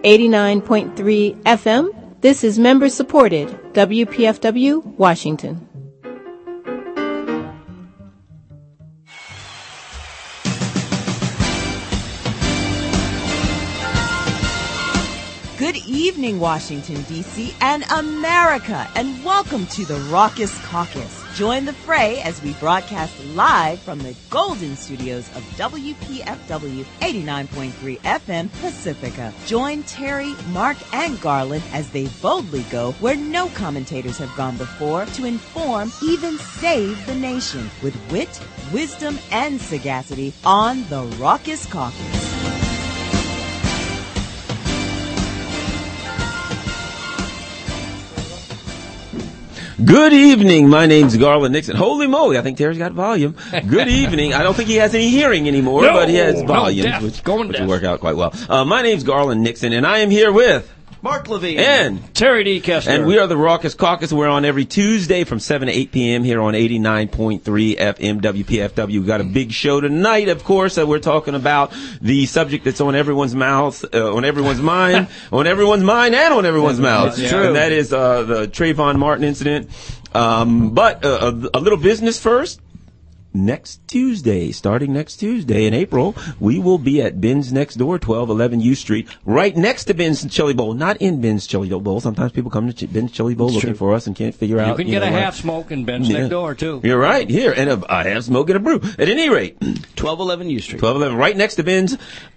89.3 FM. This is member-supported WPFW, Washington. Good evening, Washington, D.C. and America, and welcome to the Raucous Caucus. Join the fray as we broadcast live from the Golden Studios of WPFW 89.3 FM Pacifica. Join Terry, Mark, and Garland as they boldly go where no commentators have gone before to inform, even save the nation with wit, wisdom, and sagacity on the Raucous Caucus. Good evening. My name's Garland Nixon. Holy moly, I think Terry's got volume. Good evening. I don't think he has any hearing anymore, but he has volume, which will work out quite well. My name's Garland Nixon, and I am here with Mark Levine and Terry D. Kessler. And we are the Raucous Caucus. We're on every Tuesday from 7 to 8 p.m. here on 89.3 FM WPFW. We've got a big show tonight, of course. We're talking about the subject that's on everyone's mouth, on everyone's mind, on everyone's mind, and on everyone's mouth. It's true. And that is the Trayvon Martin incident. But a little business first. Starting next Tuesday in April, we will be at Ben's Next Door, 1211 U Street, right next to Ben's Chili Bowl, not in Ben's Chili Bowl. Sometimes people come to Ben's Chili Bowl looking for us and can't figure out. You can get a half smoke in Ben's Next Door, too. You're right, here, and a half smoke and a brew. At any rate, 1211 U Street. 1211, right next to Ben's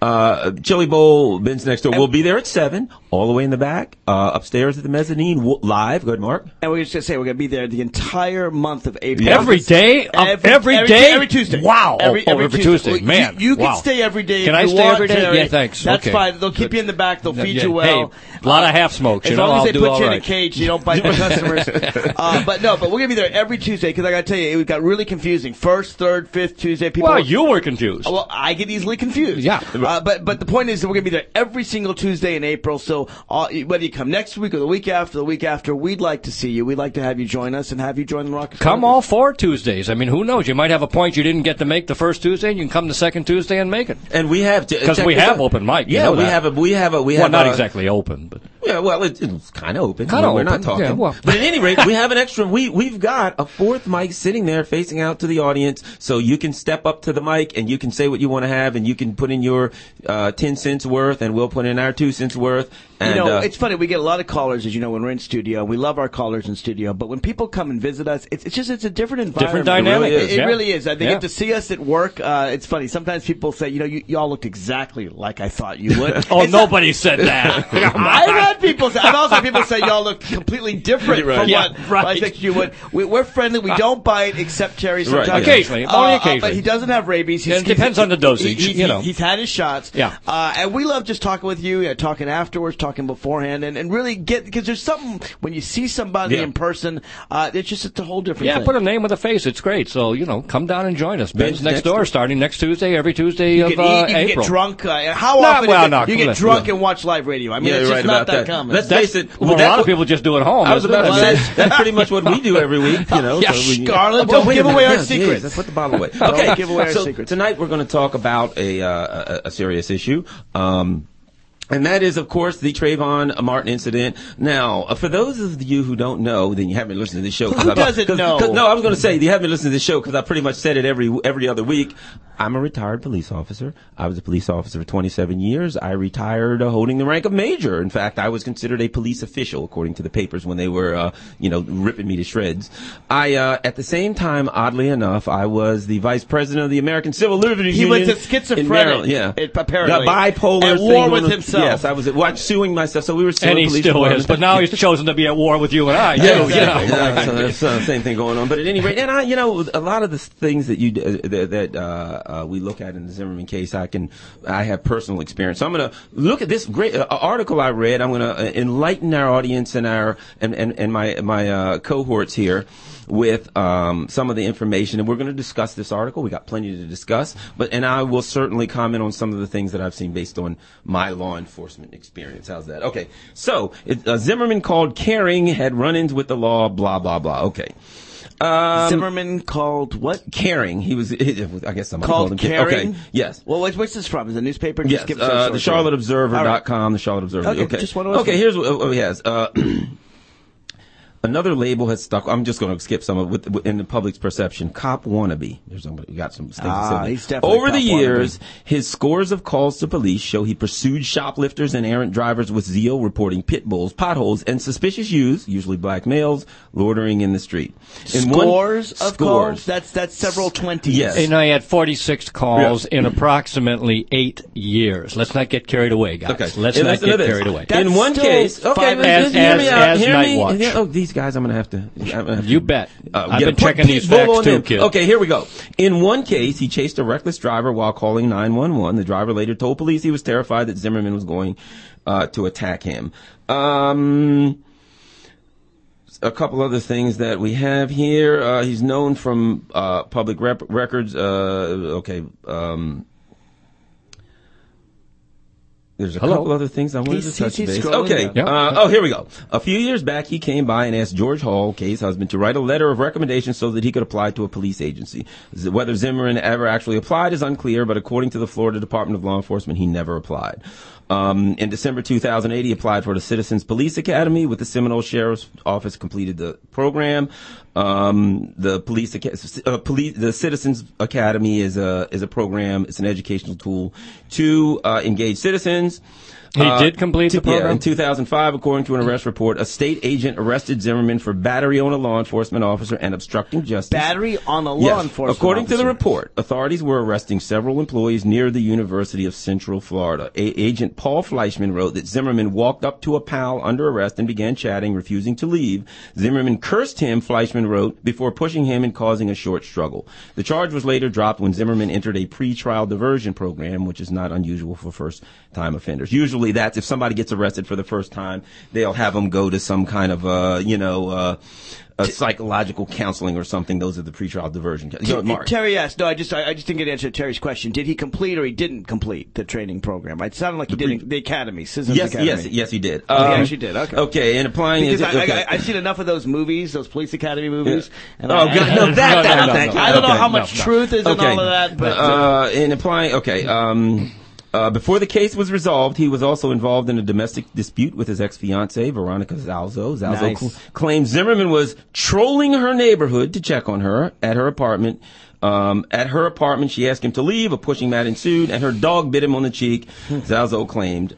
Chili Bowl, Ben's Next Door. We'll be there at 7, all the way in the back, upstairs at the mezzanine, live. Go ahead, Mark. And we're just going to say we're going to be there the entire month of April. Every day? Every Tuesday. Wow. Every Tuesday. Man. You can stay every day. Can I stay every day? Yeah, thanks. That's okay. fine. They'll keep you in the back. They'll feed you well. Hey, a lot of half smokes. As long as they put you in a cage, you don't bite the customers. But we're going to be there every Tuesday because I got to tell you, it got really confusing. First, third, fifth Tuesday. You were confused. Well, I get easily confused. Yeah. But the point is that we're going to be there every single Tuesday in April. So whether you come next week or the week after, we'd like to see you. We'd like to have you join us and have you join the Raucous Caucus. Come all 4 Tuesdays. I mean, who knows? You might have a point you didn't get to make the first Tuesday, and you can come the second Tuesday and make it. And we have to because we have open mic. Yeah, we have well, not exactly open, but yeah, well, it's kind of open. Kind of open. We're not talking. Yeah, well. But at any rate, we have an extra. We've got a fourth mic sitting there facing out to the audience, so you can step up to the mic and you can say what you want to have, and you can put in your 10 cents worth, and we'll put in our 2 cents worth. And, it's funny. We get a lot of callers, as you know, when we're in studio. We love our callers in studio, but when people come and visit us, it's a different environment. Different dynamic. It really is. They get to see us at work. It's funny. Sometimes people say, you all looked exactly like I thought you would. Nobody said that. I've had people say. I've also had people say y'all look completely different from what I think you would. We're friendly. We don't bite, except Terry sometimes. Right. Occasionally, only occasionally. But he doesn't have rabies. It depends on the dosage. He's had his shots. Yeah. And we love just talking with you, talking afterwards, talking beforehand, and really because there's something when you see somebody in person, it's a whole different thing. Yeah, put a name with a face. It's great. So, come down and join us. Ben's Next Door, starting next Tuesday, every Tuesday of April. You can get drunk. How often you get drunk and watch live radio? I mean, it's just not that common. Let's face it. A lot of people just do it at home. I was about to say, that's pretty much what we do every week, Garland, don't give away our secrets. Let's put the bottle away. Okay, give away our secrets. Tonight we're going to talk about a serious issue. And that is, of course, the Trayvon Martin incident. Now, for those of you who don't know, then you haven't listened to this show. Who doesn't know? No, I was going to say, you haven't listened to this show because I pretty much said it every other week. I'm a retired police officer. I was a police officer for 27 years. I retired holding the rank of major. In fact, I was considered a police official, according to the papers, when they were, ripping me to shreds. At the same time, oddly enough, I was the vice president of the American Civil Liberties Union. He was a schizophrenic. Apparently. Got bipolar. At war with himself. Yes, I was suing myself. So we were suing and he police still department. is, but now he's chosen to be at war with you and I. Yeah, exactly. So that's the same thing going on. But at any rate, and a lot of the things that we look at in the Zimmerman case, I have personal experience. So I'm going to look at this great article I read. I'm going to enlighten our audience and my cohorts here with some of the information, and we're going to discuss this article. We got plenty to discuss, and I will certainly comment on some of the things that I've seen based on my law enforcement experience. How's that? Okay, so Zimmerman called caring, had run-ins with the law, blah blah blah. Okay. Zimmerman called what? Caring. I guess somebody Called called him Caring? Okay, yes. Well, what's this from? Is it a newspaper? Yes, give us a the source. CharlotteObserver.com, the Charlotte Observer. Okay, just one of those. Okay, here's what he has. Another label has stuck. I'm just going to skip some of it. In the public's perception, cop wannabe. We got some things. He's definitely Over the cop years, wannabe. his scores of calls to police show he pursued shoplifters and errant drivers with zeal, reporting pit bulls, potholes, and suspicious youths, usually black males, loitering in the street. Scores of calls? That's several 20s. Yes. And I had 46 calls in approximately 8 years. Let's not get carried away, guys. Okay. Let's And not listen to get this. carried away. That's In one still case, five just hear me out. as Hear Night me. Watch. Oh, these guys, I'm going to have to. You bet. I've Yeah, been put checking these Pitbull facts on too, him. kid. Okay, here we go. In one case, he chased a reckless driver while calling 911. The driver later told police he was terrified that Zimmerman was going to attack him. A couple other things that we have here. He's known from public records. There's a couple other things I wanted to touch he's base. scrolling Okay. down. Here we go. A few years back, he came by and asked George Hall, Kay's husband, to write a letter of recommendation so that he could apply to a police agency. Whether Zimmerman ever actually applied is unclear, but according to the Florida Department of Law Enforcement, he never applied. In December 2008, he applied for the Citizens Police Academy. With the Seminole Sheriff's Office completed the program. The Citizens Academy is a program. It's an educational tool to engage citizens. He did complete the program? Yeah, in 2005, according to an arrest report, a state agent arrested Zimmerman for battery on a law enforcement officer and obstructing justice. Battery on a law enforcement According officer. to the report, authorities were arresting several employees near the University of Central Florida. Agent Paul Fleischman wrote that Zimmerman walked up to a pal under arrest and began chatting, refusing to leave. Zimmerman cursed him, Fleischman wrote, before pushing him and causing a short struggle. The charge was later dropped when Zimmerman entered a pre-trial diversion program, which is not unusual for first-time offenders. Usually that's if somebody gets arrested for the first time, they'll have them go to some kind of, a psychological counseling or something. Those are the pretrial diversion. Mark. Terry asked. No, I just didn't get an answer to Terry's question. Did he complete or he didn't complete the training program? It sounded like he did the academy, Citizens Academy. Yes, he did. He actually did. Okay. Okay, and applying Because okay. I've seen enough of those movies, those police academy movies. And God, no, thank you. I don't know Okay, how much truth is in all of that, but in applying, before the case was resolved, he was also involved in a domestic dispute with his ex-fiancée, Veronica Zalzo. Zalzo Nice. claimed Zimmerman was trolling her neighborhood to check on her at her apartment. She asked him to leave. A pushing match ensued, and her dog bit him on the cheek, Zalzo claimed.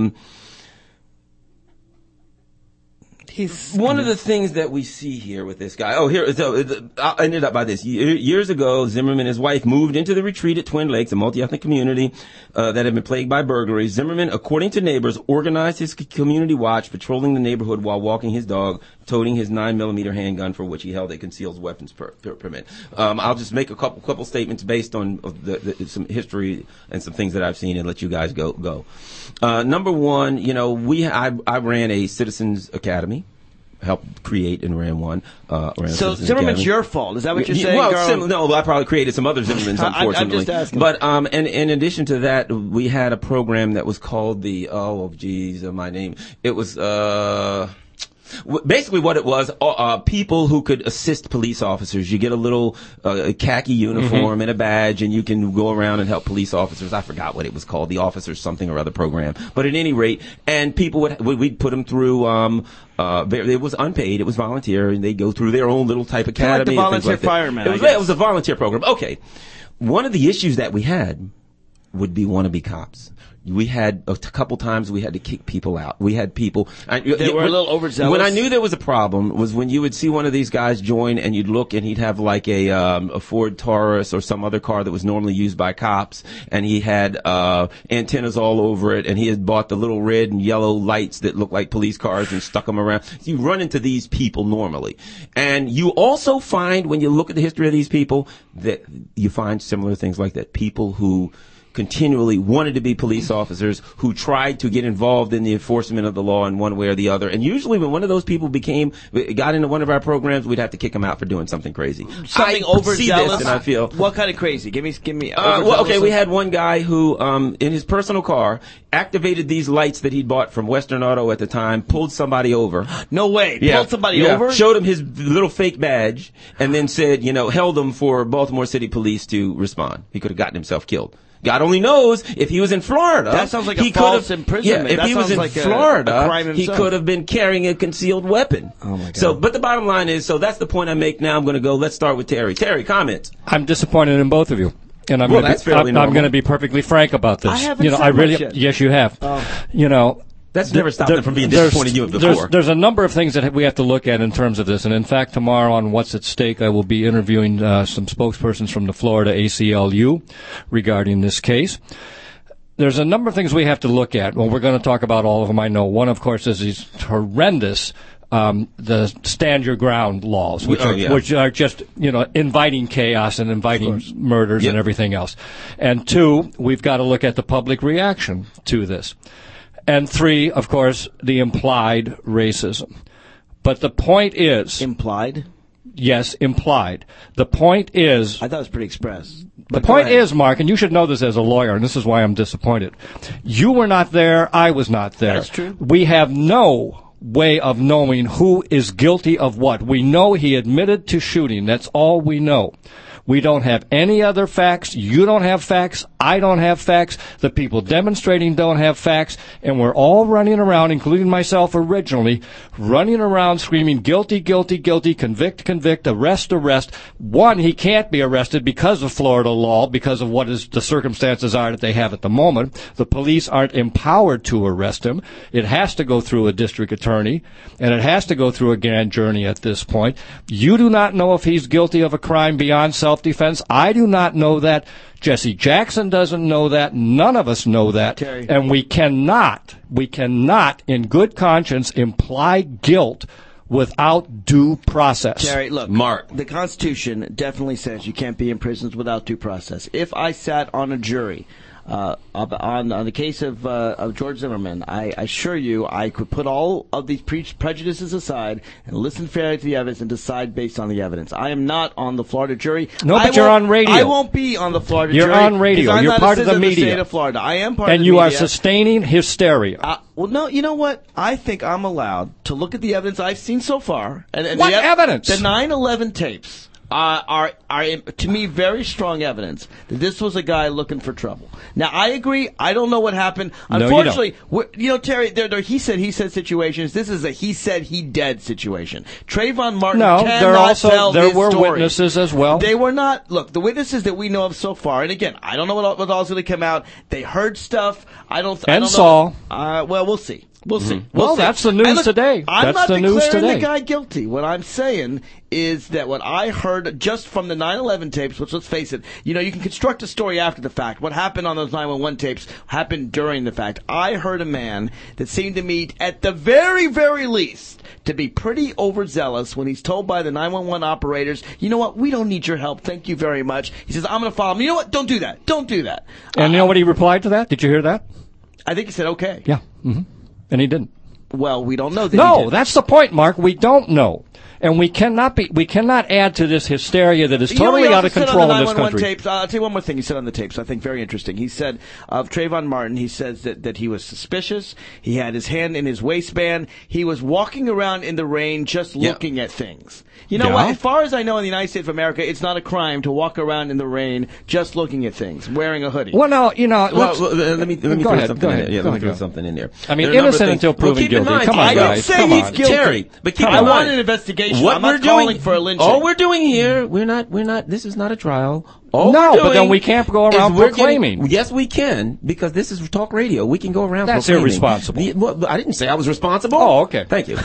One of the things that we see here with this guy. I ended up by this. Years ago, Zimmerman and his wife moved into the retreat at Twin Lakes, a multi-ethnic community that had been plagued by burglaries. Zimmerman, according to neighbors, organized his community watch, patrolling the neighborhood while walking his dog, toting his 9mm handgun for which he held a concealed weapons permit. I'll just make a couple statements based on some history and some things that I've seen and let you guys go. Number one, I ran a Citizens Academy. Helped create and ran one. So Zimmerman's your fault. Is that what you're saying? No, I probably created some other Zimmermans, unfortunately. I'm just asking. But and in addition to that, we had a program that was called my name. It was basically what it was, people who could assist police officers. You get a little khaki uniform and a badge, and you can go around and help police officers. I forgot what it was called, the Officers Something or Other program. But at any rate, and people we'd put them through. It was unpaid. It was volunteer, and they'd go through their own little type academy. Kind of like the volunteer fireman. It was a volunteer program. Okay, one of the issues that we had would be wannabe cops. We had a couple times we had to kick people out. We had people. They were a little overzealous. When I knew there was a problem was when you would see one of these guys join and you'd look and he'd have like a Ford Taurus or some other car that was normally used by cops, and he had antennas all over it, and he had bought the little red and yellow lights that look like police cars and stuck them around. So you run into these people normally, and you also find when you look at the history of these people that you find similar things like that. People who continually wanted to be police officers who tried to get involved in the enforcement of the law in one way or the other. And usually when one of those people got into one of our programs, we'd have to kick them out for doing something crazy. Something I see this overzealous. and I feel. What kind of crazy? Give me. Well, okay, we had one guy who, in his personal car, activated these lights that he'd bought from Western Auto at the time, pulled somebody over. No way. Yeah. Pulled somebody over? Showed him his little fake badge, and then said, held him for Baltimore City Police to respond. He could have gotten himself killed. God only knows if he was in Florida. That sounds like a false imprisonment. Yeah, if that he was in like Florida, a crime he could have been carrying a concealed weapon. Oh my God. So, but the bottom line is, so that's the point I make now. I'm going to go. Let's start with Terry. Terry, comments. I'm disappointed in both of you. And I'm that's fairly normal. going to be perfectly frank about this. I haven't said much yet. Yes, you have. That's never stopped them from being disappointed in you before. There's a number of things that we have to look at in terms of this. And in fact, tomorrow on What's at Stake, I will be interviewing some spokespersons from the Florida ACLU regarding this case. There's a number of things we have to look at. Well, we're going to talk about all of them. I know one, of course, is these horrendous the stand your ground laws, which are just, inviting chaos and inviting murders and everything else. And two, we've got to look at the public reaction to this. And three, of course, the implied racism. But the point is... Implied? Yes, implied. The point is... I thought it was pretty express. The point is, Mark, and you should know this as a lawyer, and this is why I'm disappointed. You were not there. I was not there. That's true. We have no way of knowing who is guilty of what. We know he admitted to shooting. That's all we know. We don't have any other facts. You don't have facts. I don't have facts. The people demonstrating don't have facts. And we're all running around, including myself originally, running around screaming, guilty, guilty, guilty, convict, convict, arrest, arrest. One, he can't be arrested because of Florida law, because of what the circumstances are that they have at the moment. The police aren't empowered to arrest him. It has to go through a district attorney, and it has to go through a grand jury at this point. You do not know if he's guilty of a crime beyond self-defense. I do not know that. Jesse Jackson doesn't know that. None of us know that. Terry. And we cannot, in good conscience, imply guilt without due process. Terry, look, Mark. The Constitution definitely says you can't be imprisoned without due process. If I sat on a jury on the case of George Zimmerman, I assure you I could put all of these prejudices aside and listen fairly to the evidence and decide based on the evidence. I am not on the Florida jury. No, but you're on radio. I won't be on the Florida You're jury. on radio. I'm You're not part a of the citizen media. State of Florida. I am part of And the you media. are sustaining hysteria. Well, no, you know what? I think I'm allowed to look at the evidence I've seen so far. And What evidence? The 9/11 tapes are to me very strong evidence that this was a guy looking for trouble. Now I agree. I don't know what happened. Unfortunately, Terry, they're he said situations. This is a he said he dead situation. Trayvon Martin cannot tell there his were story. witnesses as well. They were not. Look, the witnesses that we know of so far, and again, I don't know what all's going to come out. They heard stuff. I don't saw. Well, we'll see. We'll see. Well, see. that's the news today. I'm That's not the news declaring today. the guy guilty. What I'm saying is that what I heard just from the 9/11 tapes, which let's face it, you can construct a story after the fact. What happened on those 911 tapes happened during the fact. I heard a man that seemed to me, at the very, very least, to be pretty overzealous when he's told by the 911 operators, you know what, we don't need your help. Thank you very much. He says, I'm going to follow him. You know what? Don't do that. Don't do that. And you know what he replied to that? Did you hear that? I think he said, okay. Yeah. Mm-hmm. And he didn't. Well, we don't know that. No, that's the point, Mark. We don't know. And we cannot add to this hysteria that is totally out of control in this country. Tapes, I'll tell you one more thing he said on the tapes, I think very interesting. He said of Trayvon Martin, he says that he was suspicious. He had his hand in his waistband. He was walking around in the rain just looking at things. You know what? As far as I know in the United States of America, it's not a crime to walk around in the rain just looking at things, wearing a hoodie. Well, no, let me throw something in there. Yeah, let me throw something in there. I mean, innocent until proven guilty. Come on, guys. I didn't say he's guilty. Terry, but keep in I mind, want an investigation. What I'm not calling for a lynching. All we're doing here, we're not. This is not a trial. But then we can't go around proclaiming. Yes, we can, because this is talk radio. We can go around That's proclaiming. irresponsible. I didn't say I was responsible. Oh, okay. Thank you.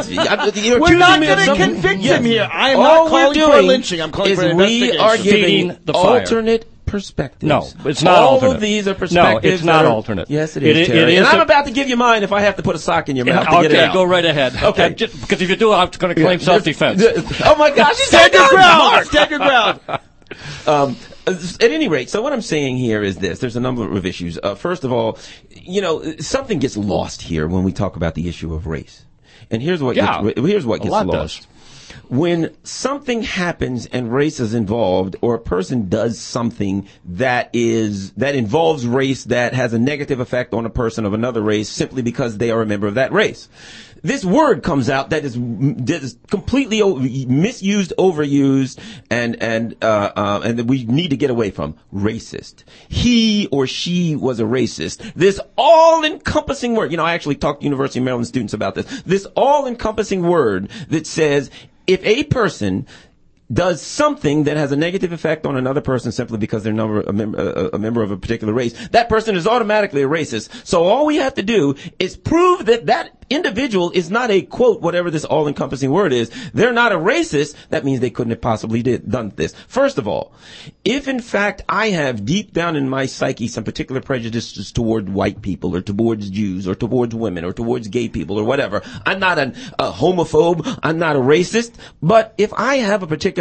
We're not going to convict him here. I am not calling for a lynching. I'm calling for an investigation. We are giving the fire. alternate perspectives. No, it's not all alternate. All of these are perspectives. No, it's not alternate. Yes, it is, Terry. And I'm about to give you mine if I have to put a sock in your mouth to get it out. Okay, go right ahead. Okay. Because if you do, I'm going to claim self-defense. Oh, my gosh. Stand your ground. Stand your ground. at any rate, so what I'm saying here is this. There's a number of issues. First of all, something gets lost here when we talk about the issue of race. And here's what gets lost. When something happens and race is involved, or a person does something that involves race that has a negative effect on a person of another race simply because they are a member of that race, this word comes out that is completely misused, overused, and that we need to get away from. Racist. He or she was a racist. This all-encompassing word. I actually talked to University of Maryland students about this. This all-encompassing word that says if a person does something that has a negative effect on another person simply because they're a member of a particular race, that person is automatically a racist. So all we have to do is prove that individual is not a, quote, whatever this all-encompassing word is. They're not a racist. That means they couldn't have possibly done this. First of all, if in fact I have deep down in my psyche some particular prejudices toward white people or towards Jews or towards women or towards gay people or whatever, I'm not a homophobe. I'm not a racist. But if I have a particular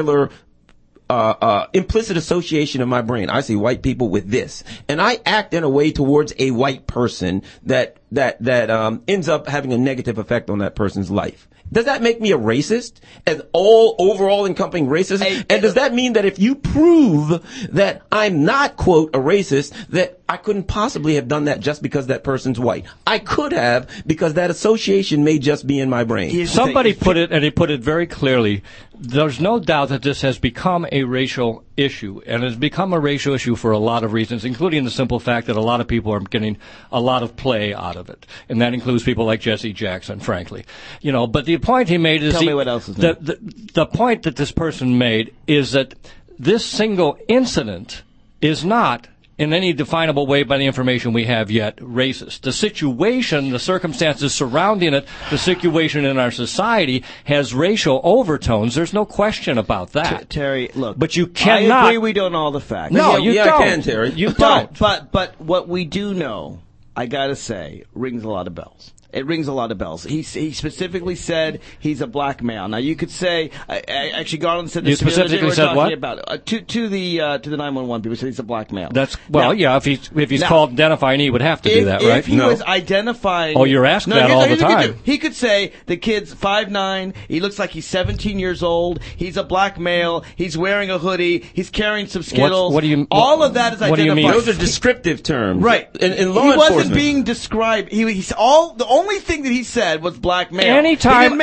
implicit association of my brain, I see white people with this, and I act in a way towards a white person that ends up having a negative effect on that person's life. Does that make me a racist? An overall encompassing racist? And does that mean that if you prove that I'm not, quote, a racist, that I couldn't possibly have done that just because that person's white? I could have, because that association may just be in my brain. Somebody put it, and he put it very clearly. There's no doubt that this has become a racial issue, and has become a racial issue for a lot of reasons, including the simple fact that a lot of people are getting a lot of play out of it, and that includes people like Jesse Jackson, frankly. But the point he made is Tell me what else is new. The point that this person made is that this single incident is not, in any definable way by the information we have yet, racist. The situation, the circumstances surrounding it, the situation in our society has racial overtones. There's no question about that. Terry, look. But you cannot. I agree we don't know all the facts. No, you don't. I can, Terry. You don't. But what we do know, I gotta say, rings a lot of bells. It rings a lot of bells. He specifically said he's a black male. Now you could say, actually Garland said this. You specifically said what? About to the 911 people said he's a black male. That's if he's called identifying, he would have to do that, right? If he was identifying, you're asked that all the time. He could say the kid's 5'9", he looks like he's 17 years old. He's a black male. He's wearing a hoodie. He's carrying some Skittles. All of that is identifying. What do you mean? Those are descriptive terms, right? In law enforcement, he wasn't being described. The only thing that he said was black male. Anytime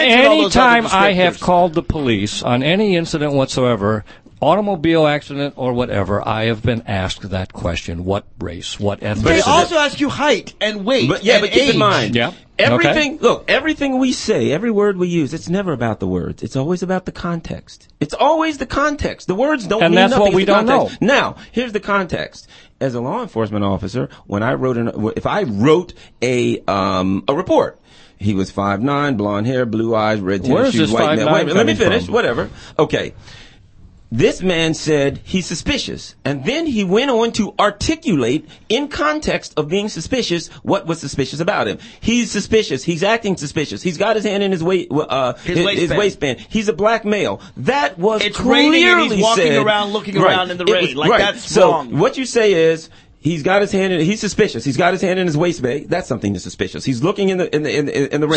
I have called the police on any incident whatsoever, automobile accident or whatever, I have been asked that question: what race, what ethnicity? They also ask you height and weight. But keep in mind, everything. Okay. Look, everything we say, every word we use, it's never about the words. It's always about the context. It's always the context. The words don't mean nothing. And that's what we don't know. Now, here's the context. As a law enforcement officer, when if I wrote a report. He was 5'9", blonde hair, blue eyes, red tennis shoes, white man. Wait, let me finish. Whatever. Okay. This man said he's suspicious, and then he went on to articulate in context of being suspicious what was suspicious about him. He's suspicious. He's acting suspicious. He's got his hand in his waistband. He's a black male. That was clearly raining and he's walking said, around, looking around in the rain. That's so wrong. What you say is, he's got his hand in. He's suspicious. He's got his hand in his waistband. That's something that's suspicious. He's looking in the rain.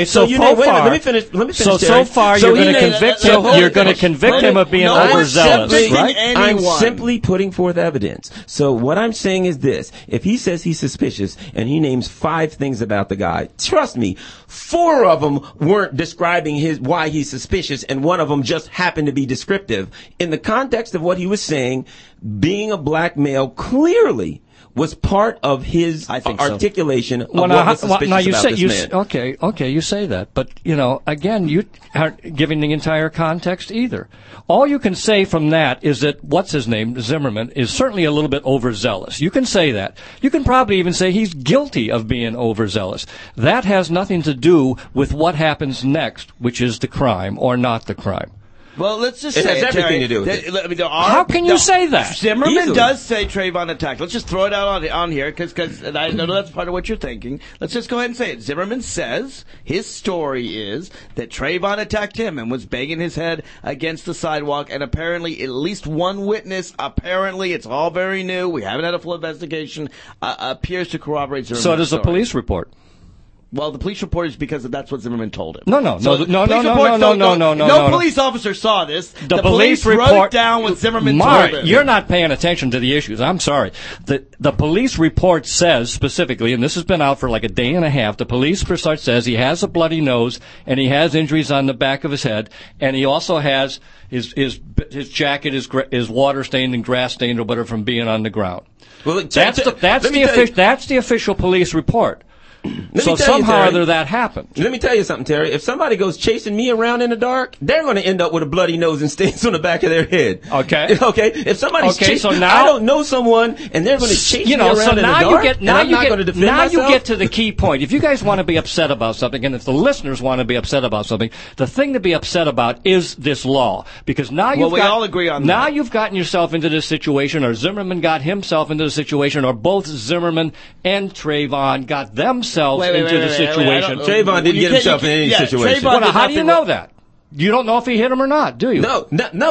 Let me finish. So far, you're going to convict him. You're going to convict him of being overzealous, right? I'm simply putting forth evidence. So what I'm saying is this: if he says he's suspicious and he names 5 things about the guy, trust me, 4 of them weren't describing why he's suspicious, and 1 of them just happened to be descriptive. In the context of what he was saying, being a black male clearly was part of his articulation of what was suspicious about this man. Okay, you say that. But, again, you aren't giving the entire context either. All you can say from that is that, what's his name, Zimmerman, is certainly a little bit overzealous. You can say that. You can probably even say he's guilty of being overzealous. That has nothing to do with what happens next, which is the crime or not the crime. Well, let's just It say has everything to do with it. I mean, How can you say that? Zimmerman Easily. does say Trayvon attacked. Let's just throw it out on here because I know that's part of what you're thinking. Let's just go ahead and say it. Zimmerman says his story is that Trayvon attacked him and was banging his head against the sidewalk, and apparently at least one witness, apparently it's all very new, we haven't had a full investigation, appears to corroborate Zimmerman's So does the story. police report. Well, the police report is because that's what Zimmerman told him. No. No police officer saw this. The police wrote down what Zimmerman told him. You're not paying attention to the issues. I'm sorry. The police report says specifically, and this has been out for like a day and a half, the police report says he has a bloody nose and he has injuries on the back of his head, and he also has his jacket is water stained and grass stained or whatever from being on the ground. Well, That's the official police report. So somehow or other that happened. Let me tell you something, Terry. If somebody goes chasing me around in the dark, they're going to end up with a bloody nose and stains on the back of their head. Okay. Okay. If somebody's chasing, so now, I don't know someone, and they're going to chase me around so in the now dark. you get to the key point. If you guys want to be upset about something, and if the listeners want to be upset about something, the thing to be upset about is this law, because now we all agree on that. Now you've gotten yourself into this situation, or Zimmerman got himself into the situation, or both Zimmerman and Trayvon got themselves into the situation. Trayvon didn't get himself in any situation. How do you know that? You don't know if he hit him or not, do you? No.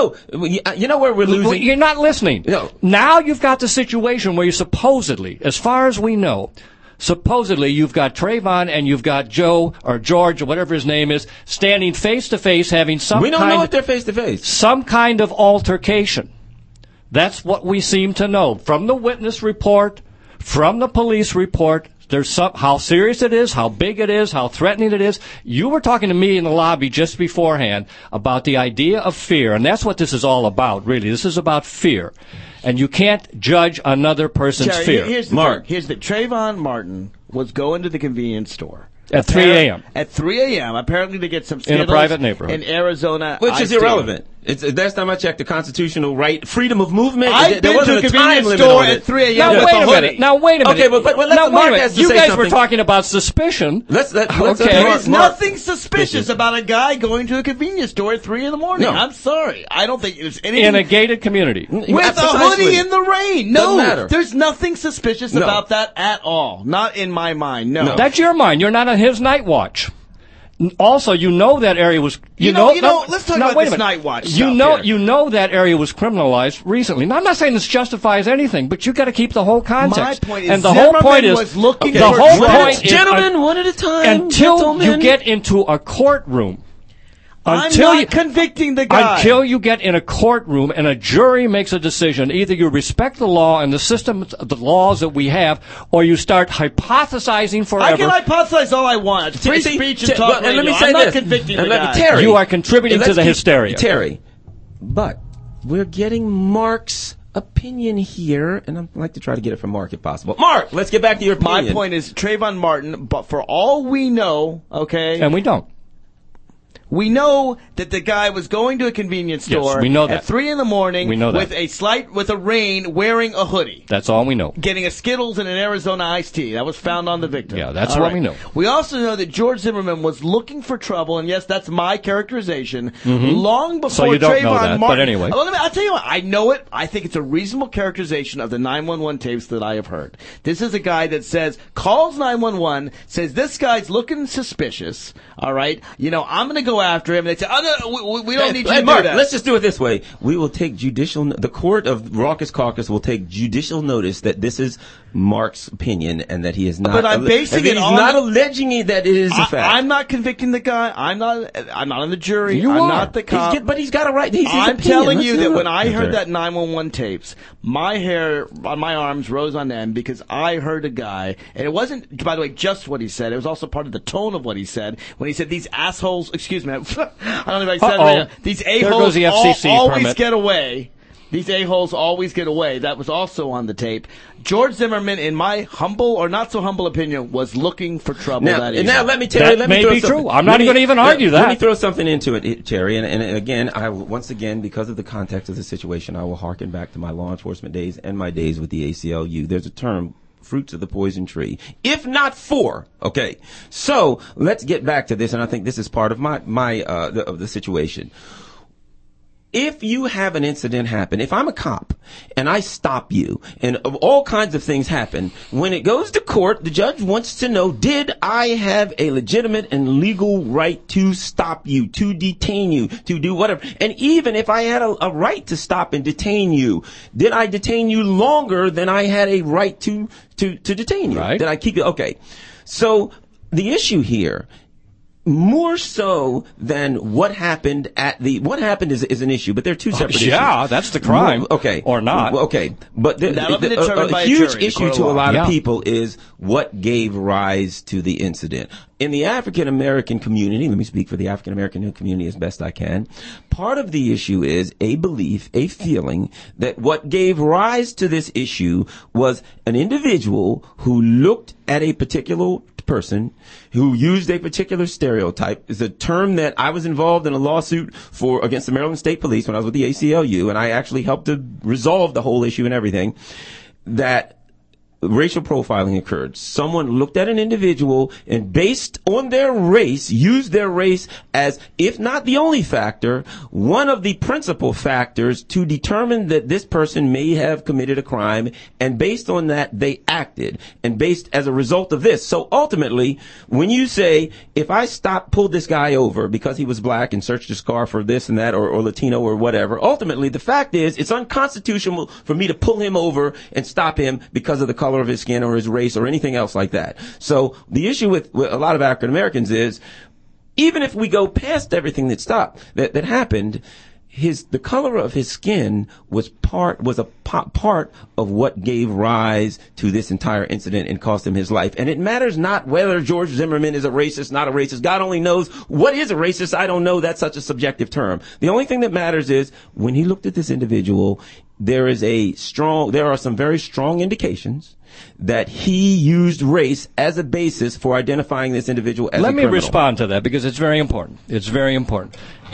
You know where we're losing? You're not listening. No. Now you've got the situation where you supposedly, as far as we know, you've got Trayvon and you've got Joe or George or whatever his name is standing face to face having We don't know if they're face to face. Some kind of altercation. That's what we seem to know from the witness report, from the police report. There's how serious it is, how big it is, how threatening it is. You were talking to me in the lobby just beforehand about the idea of fear, and that's what this is all about, really. This is about fear. And you can't judge another person's fear. Here's the Trayvon Martin was going to the convenience store. At 3 a.m. At 3 a.m., apparently to get some Skittles in a private neighborhood in Arizona. Which is irrelevant. Last time I checked, the constitutional right, freedom of movement. I've there been wasn't to a a time convenience limit store on at it. 3 a.m. Now wait a minute. Okay, but let Mark has to you say guys something. were talking about suspicion. Let's There's nothing suspicious about a guy going to a convenience store at 3 in the morning. No. I'm sorry. I don't think there's anything. In a gated community. With a hoodie in the rain. No, Doesn't matter. there's nothing suspicious about that at all. Not in my mind. No. That's your mind. You're not on his night watch. Also, you know that area was. Let's talk about this night watch. You know that area was criminalized recently. Now, I'm not saying this justifies anything, but you got to keep the whole context. My point is, and the whole point is, was looking the for whole trouble. point is, Gentlemen, one at a time. until you get into a courtroom. I'm not convicting the guy. Until you get in a courtroom and a jury makes a decision, either you respect the law and the system, the laws that we have, or you start hypothesizing forever. I can hypothesize all I want. Free speech and talk radio. Let me say I'm not this. convicting the guy. Terry, you are contributing to the hysteria. Terry, but we're getting Mark's opinion here, and I'd like to try to get it from Mark if possible. Mark, let's get back to your opinion. My point is Trayvon Martin, but for all we know, okay? And we don't. We know that the guy was going to a convenience store we know that. at 3 in the morning We know that. with a rain, wearing a hoodie. That's all we know. Getting a Skittles and an Arizona iced tea. That was found on the victim. Yeah, that's all what right. we know. We also know that George Zimmerman was looking for trouble, and yes, that's my characterization, long before So you don't Trayvon know that, Martin. but anyway. I'll tell you what, I know it. I think it's a reasonable characterization of the 911 tapes that I have heard. This is a guy that calls 911, says this guy's looking suspicious, all right? I'm going to go after him. And they say, oh, no, we don't need you to Mark, do that. let's just do it this way. We will take the court of Raucous Caucus will take judicial notice that this is Mark's opinion and that he is not. But I'm basing it on. He's not alleging that it is a fact. I'm not convicting the guy. I'm not on the jury. You I'm are. not the cop. But he's got a right. I'm telling you that when I heard that 911 tapes, my hair on my arms rose on end because I heard a guy, and it wasn't, by the way, just what he said. It was also part of the tone of what he said when he said these assholes. Excuse me, I don't know if I said it right. These There goes the FCC always permit. get away. These a-holes always get away. That was also on the tape. George Zimmerman, in my humble or not so humble opinion, was looking for trouble that evening. Now let me tell you. That may be true. I'm not going to even argue that. Let me throw something into it, Terry. And again, once again, because of the context of the situation, I will harken back to my law enforcement days and my days with the ACLU. There's a term, fruits of the poison tree, if not four. Okay, so let's get back to this, and I think this is part of the situation. if you have an incident happen, if I'm a cop and I stop you and all kinds of things happen, when it goes to court, the judge wants to know, did I have a legitimate and legal right to stop you, to detain you, to do whatever? And even if I had a right to stop and detain you, did I detain you longer than I had a right to detain you? Right. Did I keep you? Okay. So the issue here, more so than what happened is an issue, but they're two separate issues. Yeah, that's the crime. Okay. Or not. Okay. But a huge issue to a lot of people is what gave rise to the incident. In the African American community, let me speak for the African American community as best I can, part of the issue is a belief, a feeling that what gave rise to this issue was an individual who looked at a particular person, who used a particular stereotype. Is a term that I was involved in a lawsuit against the Maryland State Police when I was with the ACLU, and I actually helped to resolve the whole issue and everything, that racial profiling occurred. Someone looked at an individual and based on their race, used their race as, if not the only factor, one of the principal factors to determine that this person may have committed a crime, and based on that, they acted, and based as a result of this. So ultimately, when you say, if I pulled this guy over because he was black and searched his car for this and that, or Latino or whatever, ultimately the fact is it's unconstitutional for me to pull him over and stop him because of the color of his skin or his race or anything else like that. So the issue with a lot of African Americans is, even if we go past everything that happened, the color of his skin was a part of what gave rise to this entire incident and cost him his life. And it matters not whether George Zimmerman is a racist, not a racist. God only knows what is a racist. I don't know. That's such a subjective term. The only thing that matters is when he looked at this individual, there are some very strong indications that he used race as a basis for identifying this individual as a criminal. Let me respond to that because it's very important. It's very important.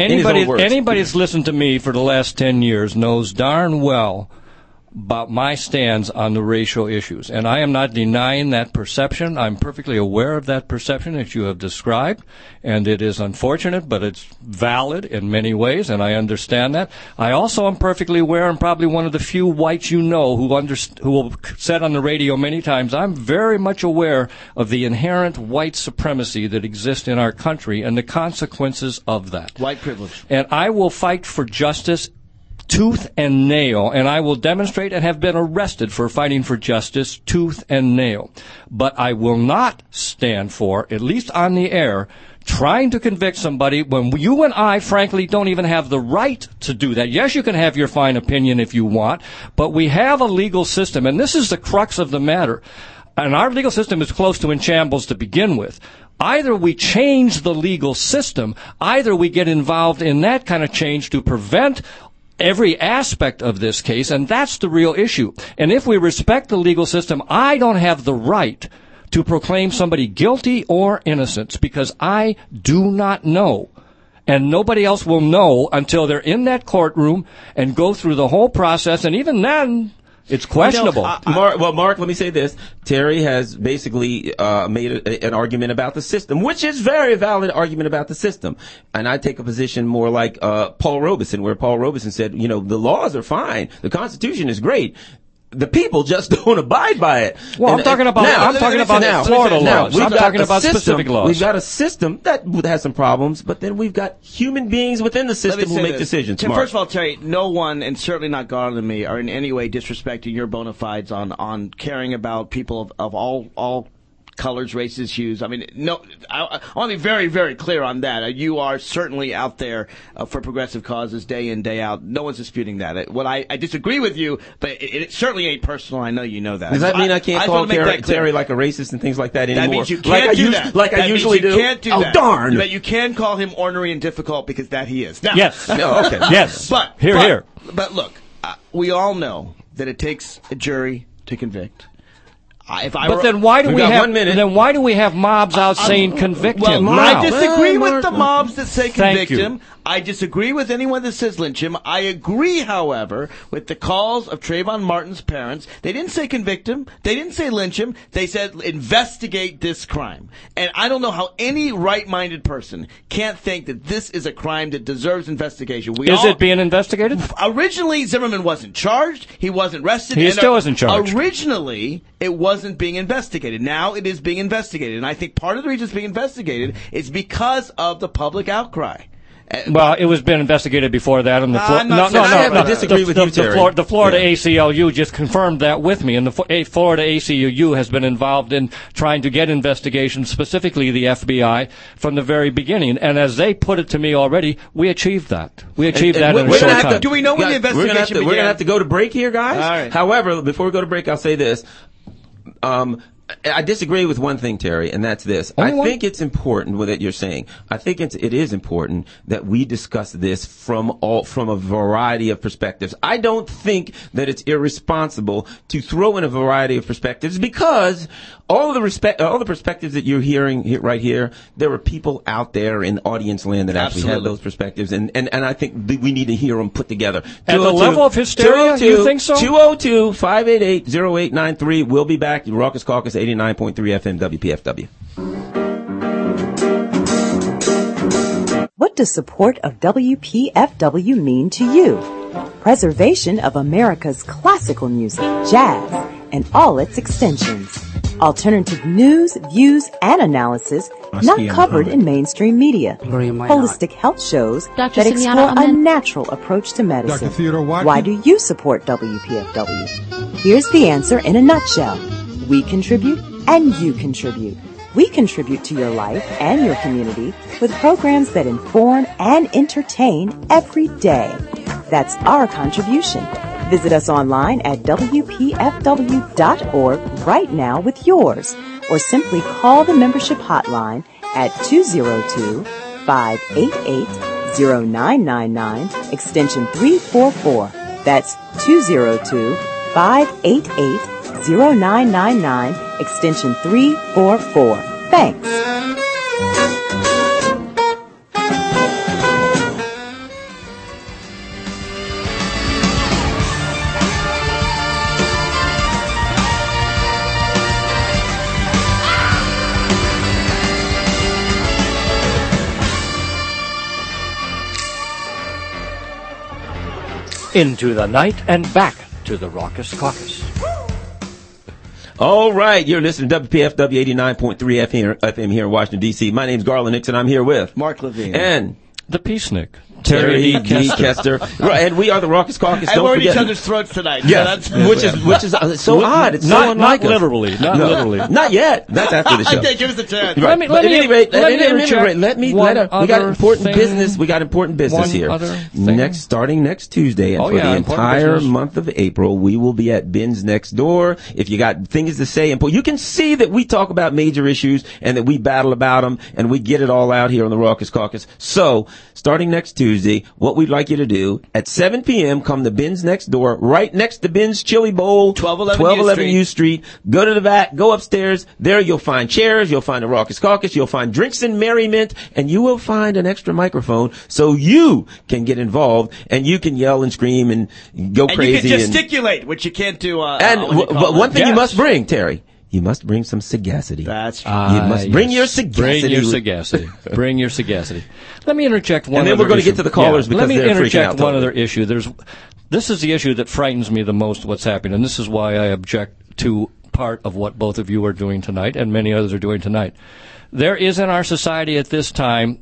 Anybody that's listened to me for the last 10 years knows darn well about my stance on the racial issues. And I am not denying that perception. I'm perfectly aware of that perception that you have described. And it is unfortunate, but it's valid in many ways, and I understand that. I also am perfectly aware, and probably one of the few whites you know who will said on the radio many times, I'm very much aware of the inherent white supremacy that exists in our country and the consequences of that. White privilege. And I will fight for justice tooth and nail, and I will demonstrate and have been arrested for fighting for justice tooth and nail. But I will not stand for, at least on the air, trying to convict somebody when you and I, frankly, don't even have the right to do that. Yes, you can have your fine opinion if you want, but we have a legal system, and this is the crux of the matter. And our legal system is close to in shambles to begin with. Either we change the legal system, either we get involved in that kind of change to prevent every aspect of this case, and that's the real issue. And if we respect the legal system, I don't have the right to proclaim somebody guilty or innocent because I do not know. And nobody else will know until they're in that courtroom and go through the whole process, and even then, it's questionable. Mark, let me say this. Terry has basically made an argument about the system, which is very valid argument about the system. And I take a position more like Paul Robeson, where Paul Robeson said, the laws are fine. The Constitution is great. The people just don't abide by it. Well, I'm talking about Florida laws. I'm talking about specific laws. We've got a system that has some problems, but then we've got human beings within the system who make decisions. First of all, Terry, no one, and certainly not Garland and me, are in any way disrespecting your bona fides on caring about people of all colors, races, hues. I mean, no, I want to be very, very clear on that. You are certainly out there for progressive causes day in, day out. No one's disputing that. What I disagree with you, but it certainly ain't personal. I know you know that. Does that mean I can't call Terry like a racist and things like that anymore? That means you can't do that. Like I usually do? You can't do that. Oh, darn. But you can call him ornery and difficult because that he is. Now, yes. No, okay. Yes. But here. But look, we all know that it takes a jury to convict. Then why do We've we got have 1 minute. Then why do we have mobs out saying convict him? I now? disagree Well, with the mobs that say Thank convict you. him. I disagree with anyone that says lynch him. I agree, however, with the calls of Trayvon Martin's parents. They didn't say convict him. They didn't say lynch him. They said investigate this crime. And I don't know how any right-minded person can't think that this is a crime that deserves investigation. Is it being investigated? Originally, Zimmerman wasn't charged. He wasn't arrested. He and still isn't charged. Originally, it wasn't being investigated. Now it is being investigated. And I think part of the reason it's being investigated is because of the public outcry. Well, it was been investigated before that, and the I'm not saying- I have to disagree with you, Terry. The Florida Yeah. ACLU just confirmed that with me, and the Florida ACLU has been involved in trying to get investigations, specifically the FBI, from the very beginning. And as they put it to me already, we achieved that. We achieved that in a short time. Do we know when the Guys, investigation We're began? going to have to go to break here, guys. All right. However, before we go to break, I'll say this. I disagree with one thing, Terry, and that's this. I think it's important what you're saying. I think it is important that we discuss this from a variety of perspectives. I don't think that it's irresponsible to throw in a variety of perspectives because all the perspectives that you're hearing right here, there are people out there in audience land that actually have those perspectives, and I think we need to hear them put together. At the level of hysteria, you think so? 202-588-0893. We'll be back. Raucous Caucus, 89.3 FM WPFW. What does support of WPFW mean to you? Preservation of America's classical music, jazz, and all its extensions. Alternative news, views, and analysis not covered in mainstream media. Holistic health shows that explore a natural approach to medicine. Why do you support WPFW? Here's the answer in a nutshell. We contribute and you contribute. We contribute to your life and your community with programs that inform and entertain every day. That's our contribution. Visit us online at WPFW.org right now with yours, or simply call the membership hotline at 202-588-0999, extension 344. That's 202-588-0999, extension 344. Thanks. Into the night and back to the Raucous Caucus. All right, you're listening to WPFW 89.3 FM here in Washington, D.C. My name's Garland Nixon. I'm here with Mark Levine. And the Peacenik. Terry D. Kester. Right, and we are the Raucous Caucus. And Don't we're in forget. each other's throats tonight. Yeah, which is so odd. It's so Not unlike us. literally. Not literally. Not yet. That's after the show. Okay, give us a chance. Right. Let But me at any rate, interject we one got other important thing. business. We got important business One here. other thing. Starting next Tuesday, and Oh, for yeah, the important entire business. month of April, we will be at Ben's Next Door. If you got things to say, you can see that we talk about major issues and that we battle about them, and we get it all out here on the Raucous Caucus. So, starting next Tuesday, what we'd like you to do at 7 p.m. come to Ben's Next Door, right next to Ben's Chili Bowl, 1211 U Street. Go to the back, go upstairs. There you'll find chairs, you'll find a Raucous Caucus, you'll find drinks and merriment, and you will find an extra microphone so you can get involved and you can yell and scream and go crazy. And you can gesticulate, which you can't do. But one thing you Yes. must bring, Terry. You must bring some sagacity. That's true. You must bring your sagacity. Bring your sagacity. Bring your sagacity. Let me interject one. And then other we're going to issue. get to the callers because Let me they're freaking interject out one totally. other issue. This is the issue that frightens me the most. What's happening, and this is why I object to part of what both of you are doing tonight, and many others are doing tonight. There is in our society at this time,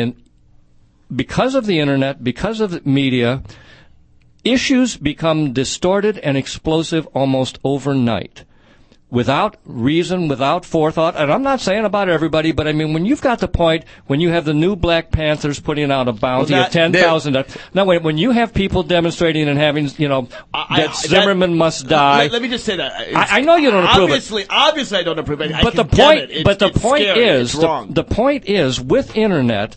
because of the internet, because of the media, issues become distorted and explosive almost overnight. Without reason, without forethought, and I'm not saying about everybody, but I mean, when you've got the point, when you have the new Black Panthers putting out a bounty of $10,000, no, wait, when you have people demonstrating and having, that Zimmerman must die. Let me just say that. I know you don't approve it. Obviously, I don't approve it. But the point is, with internet,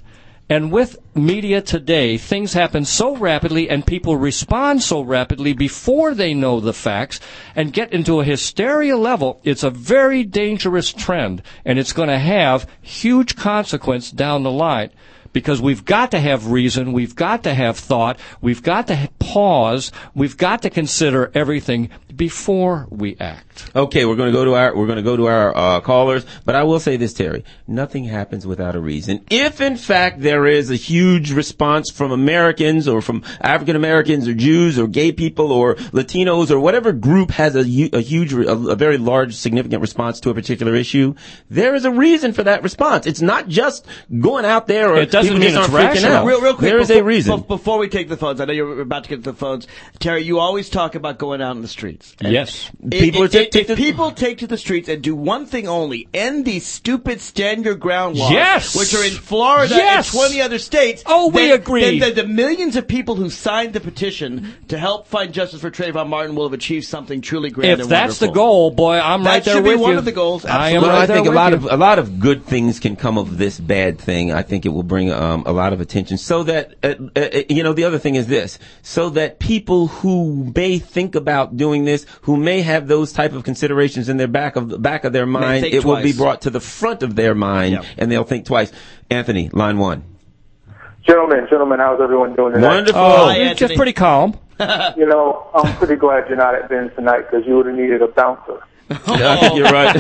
And with media today, things happen so rapidly and people respond so rapidly before they know the facts and get into a hysteria level. It's a very dangerous trend, and it's going to have huge consequence down the line. Because we've got to have reason, we've got to have thought, we've got to pause, we've got to consider everything before we act. Okay, we're going to go to our callers, but I will say this, Terry. Nothing happens without a reason. If in fact there is a huge response from Americans or from African Americans or Jews or gay people or Latinos or whatever group has a very large, significant response to a particular issue, there is a reason for that response. It's not just going out there or it doesn't mean it's rational. Real quick, there is a reason. Before we take the phones, I know you're about to get to the phones. Terry, you always talk about going out in the streets. Yes. If people take to the streets and do one thing only, end these stupid stand your ground laws, yes, which are in Florida yes, and 20 other states. Oh, we agree. Then the millions of people who signed the petition to help find justice for Trayvon Martin will have achieved something truly grand if and that's wonderful. the goal, boy, I'm right there with you. That should be one of the goals. I am well, right I think there with you. a lot of good things can come of this bad thing. I think it will bring a lot of attention. So that the other thing is this: so that people who may think about doing this, who may have those type of considerations in their back of their mind, it will be brought to the front of their mind, and they'll think twice. Anthony, line one. Gentlemen, how's everyone doing tonight? Wonderful. Oh, just pretty calm. I'm pretty glad you're not at Ben's tonight because you would have needed a bouncer. You're right.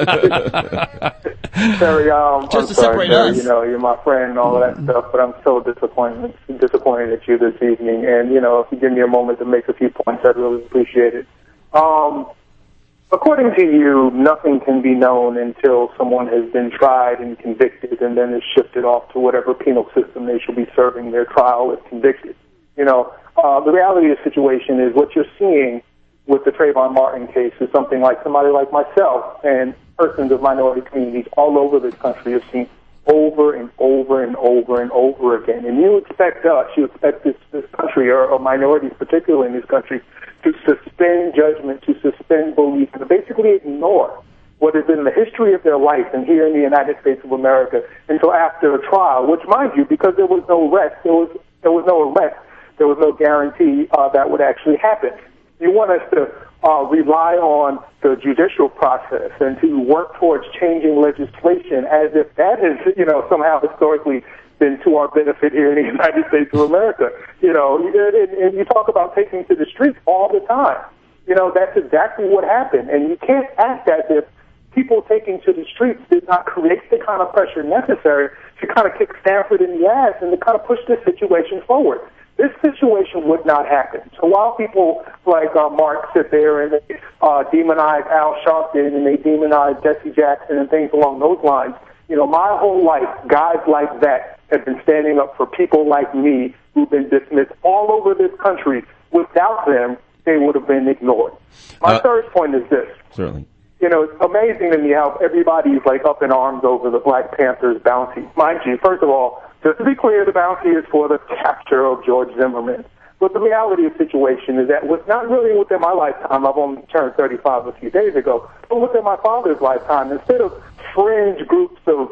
Terry, just I'm sorry, Terry, you're my friend and all of that stuff, but I'm so disappointed at you this evening. And, if you give me a moment to make a few points, I'd really appreciate it. According to you, nothing can be known until someone has been tried and convicted and then is shifted off to whatever penal system they should be serving their trial if convicted. The reality of the situation is what you're seeing with the Trayvon Martin case is something like somebody like myself and persons of minority communities all over this country have seen over and over and over and over again. And you expect this country, or minorities particularly in this country, to suspend judgment, to suspend belief, and to basically ignore what has been the history of their life and here in the United States of America until after a trial, which, mind you, because there was no arrest, there was no guarantee that would actually happen. You want us to rely on the judicial process and to work towards changing legislation as if that has, somehow historically been to our benefit here in the United States of America. And you talk about taking to the streets all the time. That's exactly what happened. And you can't act as if people taking to the streets did not create the kind of pressure necessary to kind of kick Stanford in the ass and to kind of push this situation forward. This situation would not happen. So while people like Mark sit there and they demonize Al Sharpton and they demonize Jesse Jackson and things along those lines, my whole life, guys like that have been standing up for people like me who've been dismissed all over this country. Without them, they would have been ignored. My third point is this. Certainly. It's amazing to me how everybody's up in arms over the Black Panthers bounty. Mind you, first of all, just to be clear, the bounty is for the capture of George Zimmerman. But the reality of the situation is that was not really within my lifetime. I've only turned 35 a few days ago. But within my father's lifetime, instead of fringe groups of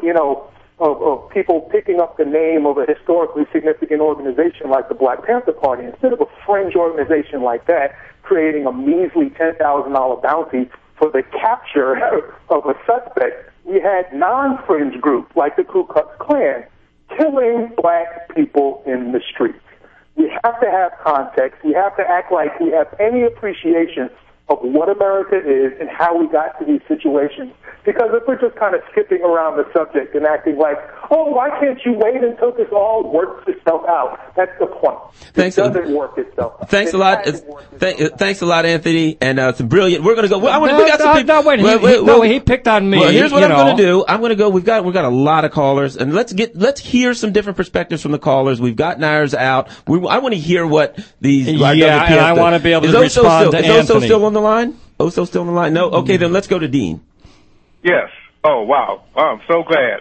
people picking up the name of a historically significant organization like the Black Panther Party, instead of a fringe organization like that creating a measly $10,000 bounty for the capture of a suspect, we had non-fringe groups like the Ku Klux Klan killing black people in the streets. We have to have context. We have to act like we have any appreciation of what America is and how we got to these situations. Because if we're just kind of skipping around the subject and acting like, oh, why can't you wait until this all works itself out? That's the point. It doesn't work itself out. Thanks a lot. Thanks a lot, Anthony. And it's brilliant. We're going to go. We got some people. Wait, he picked on me. Well, here's what I'm going to do. I'm going to go. We've got a lot of callers, and let's hear some different perspectives from the callers. We've got ours out. I want to hear what these. And I want to be able to respond to Anthony. Is Oso still on the line? Oso still on the line? No. Okay, then let's go to Dean. Yes. Oh, wow. I'm so glad.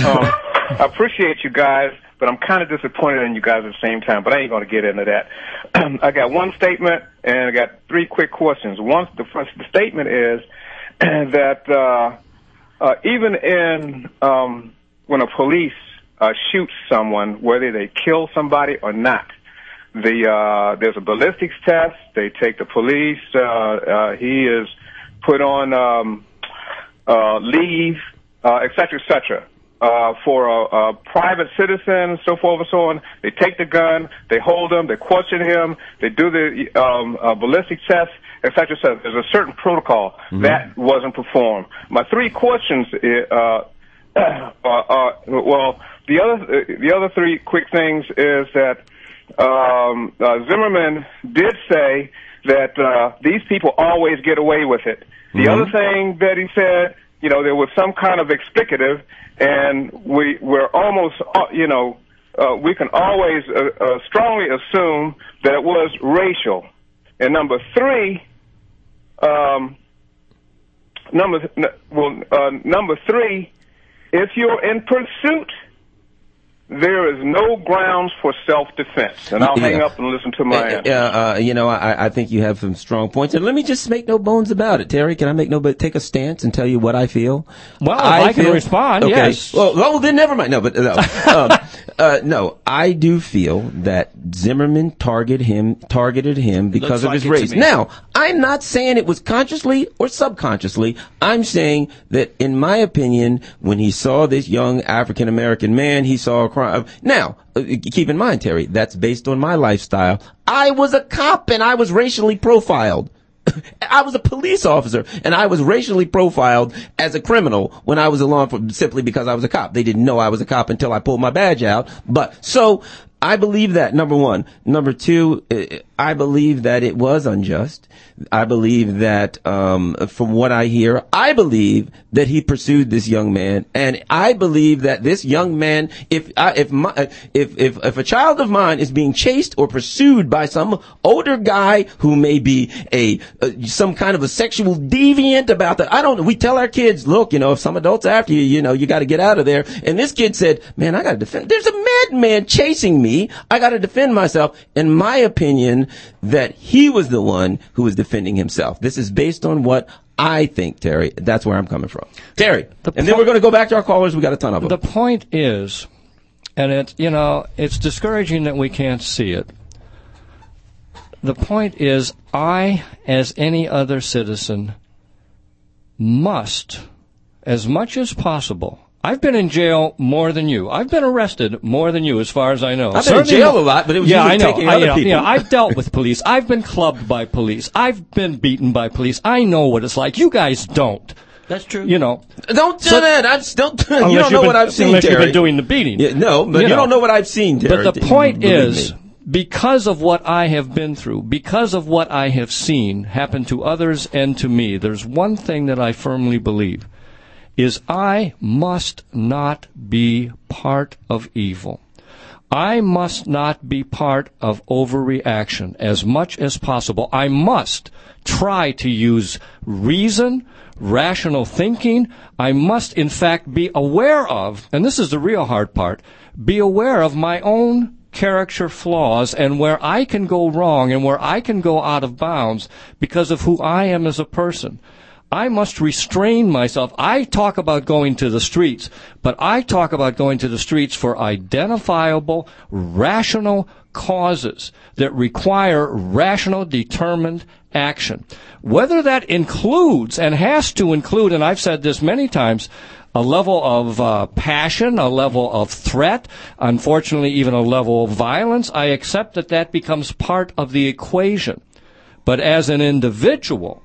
I appreciate you guys, but I'm kind of disappointed in you guys at the same time, but I ain't going to get into that. I got one statement, and I got three quick questions. The first statement is that even in when a police shoots someone, whether they kill somebody or not. There's a ballistics test. They take the police. He is put on leave, et cetera, for a private citizen, so forth and so on. They take the gun, they hold him, they question him, they do the ballistic test, et cetera, et cetera. There's a certain protocol that wasn't performed. My three questions well, the other three quick things is that Zimmerman did say that these people always get away with it. The other thing that he said, you know, there was some kind of explicative, and we're almost, we can always strongly assume that it was racial. And number three, if you're in pursuit, there is no grounds for self-defense. And I'll hang up and listen to my answer. I think you have some strong points. And let me just make no bones about it. Terry, can I take a stance and tell you what I feel? Well, I can respond, okay. Yes. Well, then never mind. No, but no, I do feel that Zimmerman targeted him because of his race. Now, I'm not saying it was consciously or subconsciously. I'm saying that, in my opinion, when he saw this young African-American man, he saw a crime. Now, keep in mind, Terry, that's based on my lifestyle. I was a cop and I was racially profiled. I was a police officer and I was racially profiled as a criminal when I was a law enforcement, simply because I was a cop. They didn't know I was a cop until I pulled my badge out. But so I believe that, number one. Number two, I believe that it was unjust. I believe that, from what I hear, I believe that he pursued this young man, and I believe that this young man, if a child of mine is being chased or pursued by some older guy who may be some kind of a sexual deviant about that, I don't know. We tell our kids, look, if some adult's after you, you got to get out of there. And this kid said, man, I got to defend. There's a madman chasing me. I got to defend myself. In my opinion, that he was the one who was defending himself. This is based on what I think, Terry. That's where I'm coming from. Terry, and then we're going to go back to our callers. We got a ton of them. The point is, and it's discouraging that we can't see it. The point is, I, as any other citizen, must, as much as possible. I've been in jail more than you. I've been arrested more than you, as far as I know. I've been in jail a lot, but it was usually taking other people. I've dealt with police. I've been clubbed by police. I've been beaten by police. I know what it's like. You guys don't. That's true. Don't do that. You don't know what I've seen, unless Terry. You've been doing the beating. Yeah, no, but you don't know what I've seen, Terry. But the point is, because of what I have been through, because of what I have seen happen to others and to me, there's one thing that I firmly believe, is I must not be part of evil. I must not be part of overreaction as much as possible. I must try to use reason, rational thinking. I must, in fact, be aware of, and this is the real hard part, be aware of my own character flaws and where I can go wrong and where I can go out of bounds because of who I am as a person. I must restrain myself. I talk about going to the streets, but I talk about going to the streets for identifiable, rational causes that require rational, determined action. Whether that includes, and has to include, and I've said this many times, a level of passion, a level of threat, unfortunately even a level of violence, I accept that becomes part of the equation. But as an individual,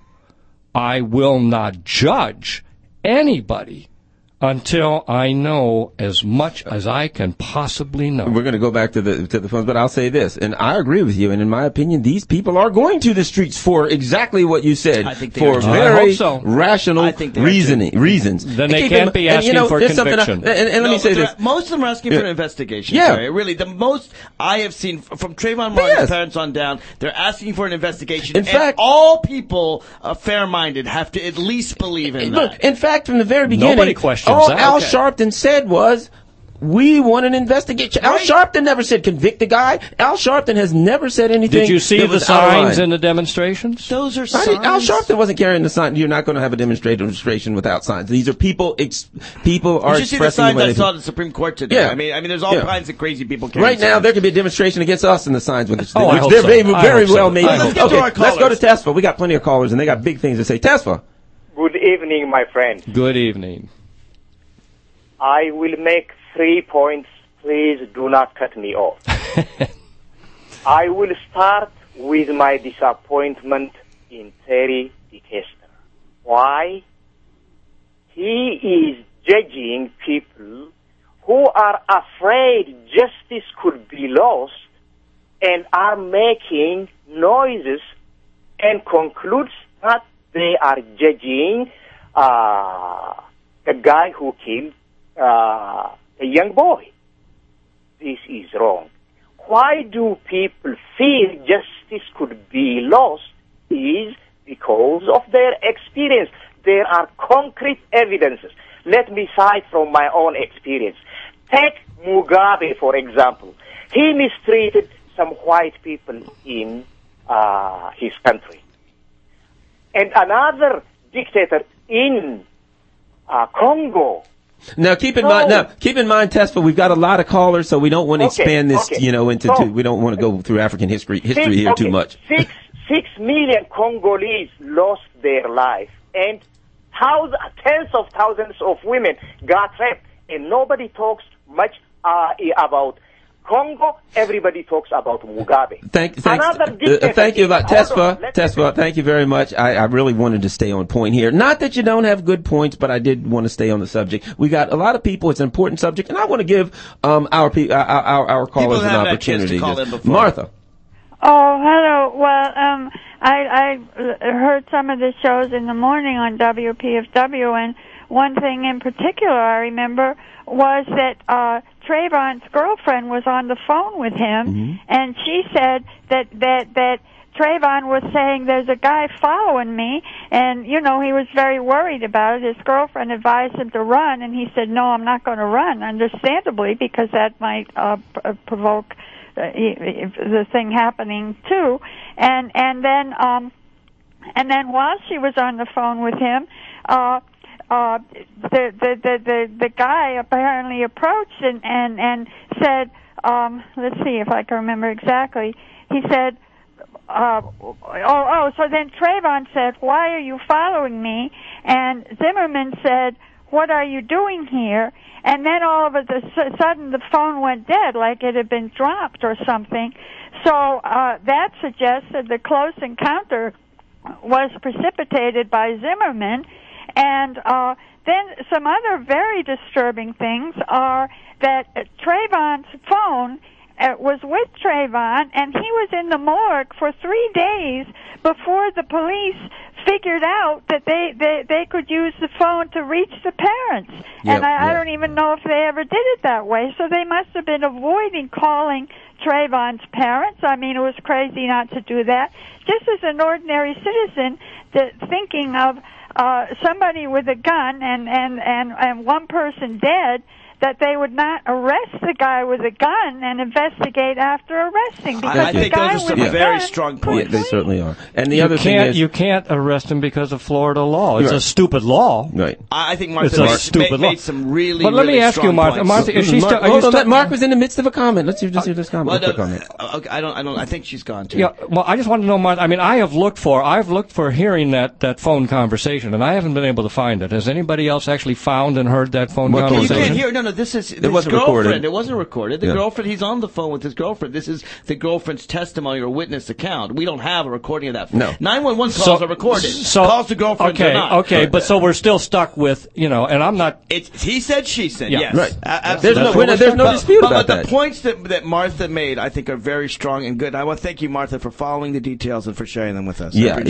I will not judge anybody until I know as much as I can possibly know. We're going to go back to the phones, but I'll say this, and I agree with you, and in my opinion, these people are going to the streets for exactly what you said, for very rational reasons. Then they can't be asking for conviction. And let me say this. Most of them are asking for an investigation. Yeah. Sorry. Really, the most I have seen from Trayvon Martin's parents on down, they're asking for an investigation. In fact, all people fair-minded have to at least believe in that. Look, in fact, from the very beginning, nobody questions all Al Sharpton said was, we want an investigation. Al Sharpton never said convict the guy. Al Sharpton has never said anything. Did you see the signs in the demonstrations? Those are signs. Al Sharpton wasn't carrying the sign. You're not going to have a demonstration without signs. These are people. People are Did you see the expressing signs what I they saw think. at the Supreme Court today? Yeah. I mean, there's all kinds of crazy people carrying Right now, signs. there could be a demonstration against us in the signs, which I hope they're so. very well made. Let's get to our Let's go to callers. Tesfa. We got plenty of callers, and they got big things to say. Tesfa. Good evening, my friend. Good evening. I will make 3 points. Please do not cut me off. I will start with my disappointment in Terry DeKester. Why? He is judging people who are afraid justice could be lost and are making noises and concludes that they are judging the guy who killed a young boy. This is wrong. Why do people feel justice could be lost is because of their experience. There are concrete evidences. Let me cite from my own experience. Take Mugabe, for example. He mistreated some white people in his country. And another dictator in Congo. Now keep in mind, Tesfa, we've got a lot of callers, so we don't want to expand this, we don't want to go through African history here too much. 6 million Congolese lost their life, and tens of thousands of women got raped, and nobody talks much about Congo. Everybody talks about Mugabe. Thank you a lot, Tesfa. Thank you very much. I really wanted to stay on point here. Not that you don't have good points, but I did want to stay on the subject. We got a lot of people. It's an important subject, and I want to give our callers an opportunity. Martha. Oh, hello. Well, I heard some of the shows in the morning on WPFW, and one thing in particular I remember was that Trayvon's girlfriend was on the phone with him, and she said that Trayvon was saying, there's a guy following me, and, he was very worried about it. His girlfriend advised him to run, and he said, no, I'm not going to run, understandably, because that might provoke the thing happening too. And then while she was on the phone with him, the guy apparently approached and said, let's see if I can remember exactly. He said, so then Trayvon said, why are you following me? And Zimmerman said, what are you doing here? And then all of a sudden the phone went dead, like it had been dropped or something. So that suggested the close encounter was precipitated by Zimmerman. And then some other very disturbing things are that Trayvon's phone was with Trayvon, and he was in the morgue for 3 days before the police figured out that they could use the phone to reach the parents. And I don't even know if they ever did it that way. So they must have been avoiding calling Trayvon's parents. I mean, it was crazy not to do that. Just as an ordinary citizen, thinking of somebody with a gun and one person dead, that they would not arrest the guy with a gun and investigate after arresting. Because I think those are some very strong points. Yeah, they certainly are. And the other thing is, you can't arrest him because of Florida law. It's a stupid law. Right. I think Martha made some really. But let me ask you, Martha. Martha, is she still? Mark was in the midst of a comment. Let's just hear this comment. Okay, I don't. I think she's gone too. Yeah. Well, I just want to know, Martha. I mean, I've looked for hearing that phone conversation, and I haven't been able to find it. Has anybody else actually found and heard that phone conversation? You can't hear. No. This is. It wasn't recorded. It wasn't recorded. The girlfriend. He's on the phone with his girlfriend. This is the girlfriend's testimony or witness account. We don't have a recording of that. No. 911 calls are recorded. Calls to girlfriend are not. Okay. But so we're still stuck with and I'm not. It's he said, she said. Yeah. Yes. Right. Absolutely. There's no dispute about that. But the points that Martha made, I think, are very strong and good. I want to thank you, Martha, for following the details and for sharing them with us. Yes.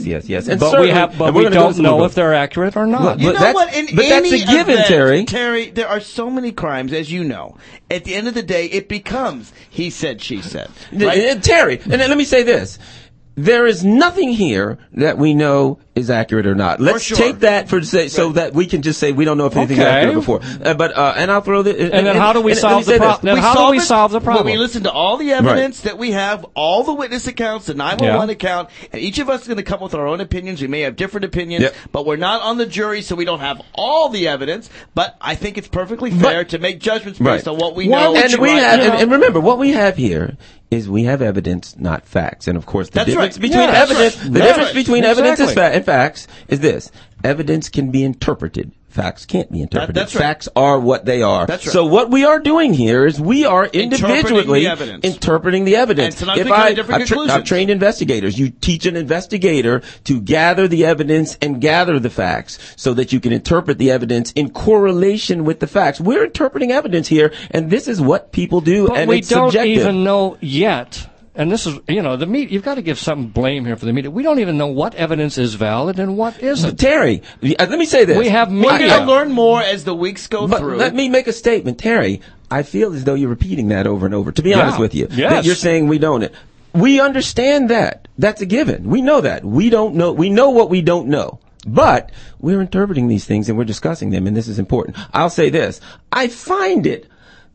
And but we don't know if they're accurate or not. You know what? But that's a given, Terry. Terry, there are so many crimes, as you know. At the end of the day, it becomes he said, she said. Right? Terry, and let me say this. There is nothing here that we know is accurate or not. Let's sure. take that so that we can just say we don't know if anything's accurate before. And I'll throw the. And then how do we solve the problem? How do we solve the problem? When we listen to all the evidence that we have, all the witness accounts, the 911 account, and each of us is going to come with our own opinions. We may have different opinions, but we're not on the jury, so we don't have all the evidence. But I think it's perfectly fair to make judgments based on what we know. And remember, what we have here is we have evidence, not facts. And of course, the difference between evidence, evidence and facts is this: evidence can be interpreted. Facts can't be interpreted. That's right. Facts are what they are. That's right. So what we are doing here is we are individually interpreting the evidence. And sometimes we get different conclusions. I've trained investigators. You teach an investigator to gather the evidence and gather the facts so that you can interpret the evidence in correlation with the facts. We're interpreting evidence here, and this is what people do, but and we it's don't subjective. even know yet. And this is, the media, you've got to give some blame here for the media. We don't even know what evidence is valid and what isn't. Terry, let me say this. We have media. We're going to learn more as the weeks go through. Let me make a statement. Terry, I feel as though you're repeating that over and over, to be honest with you. Yes. That you're saying we don't. We understand that. That's a given. We know that. We don't know. We know what we don't know. But we're interpreting these things and we're discussing them, and this is important. I'll say this. I find it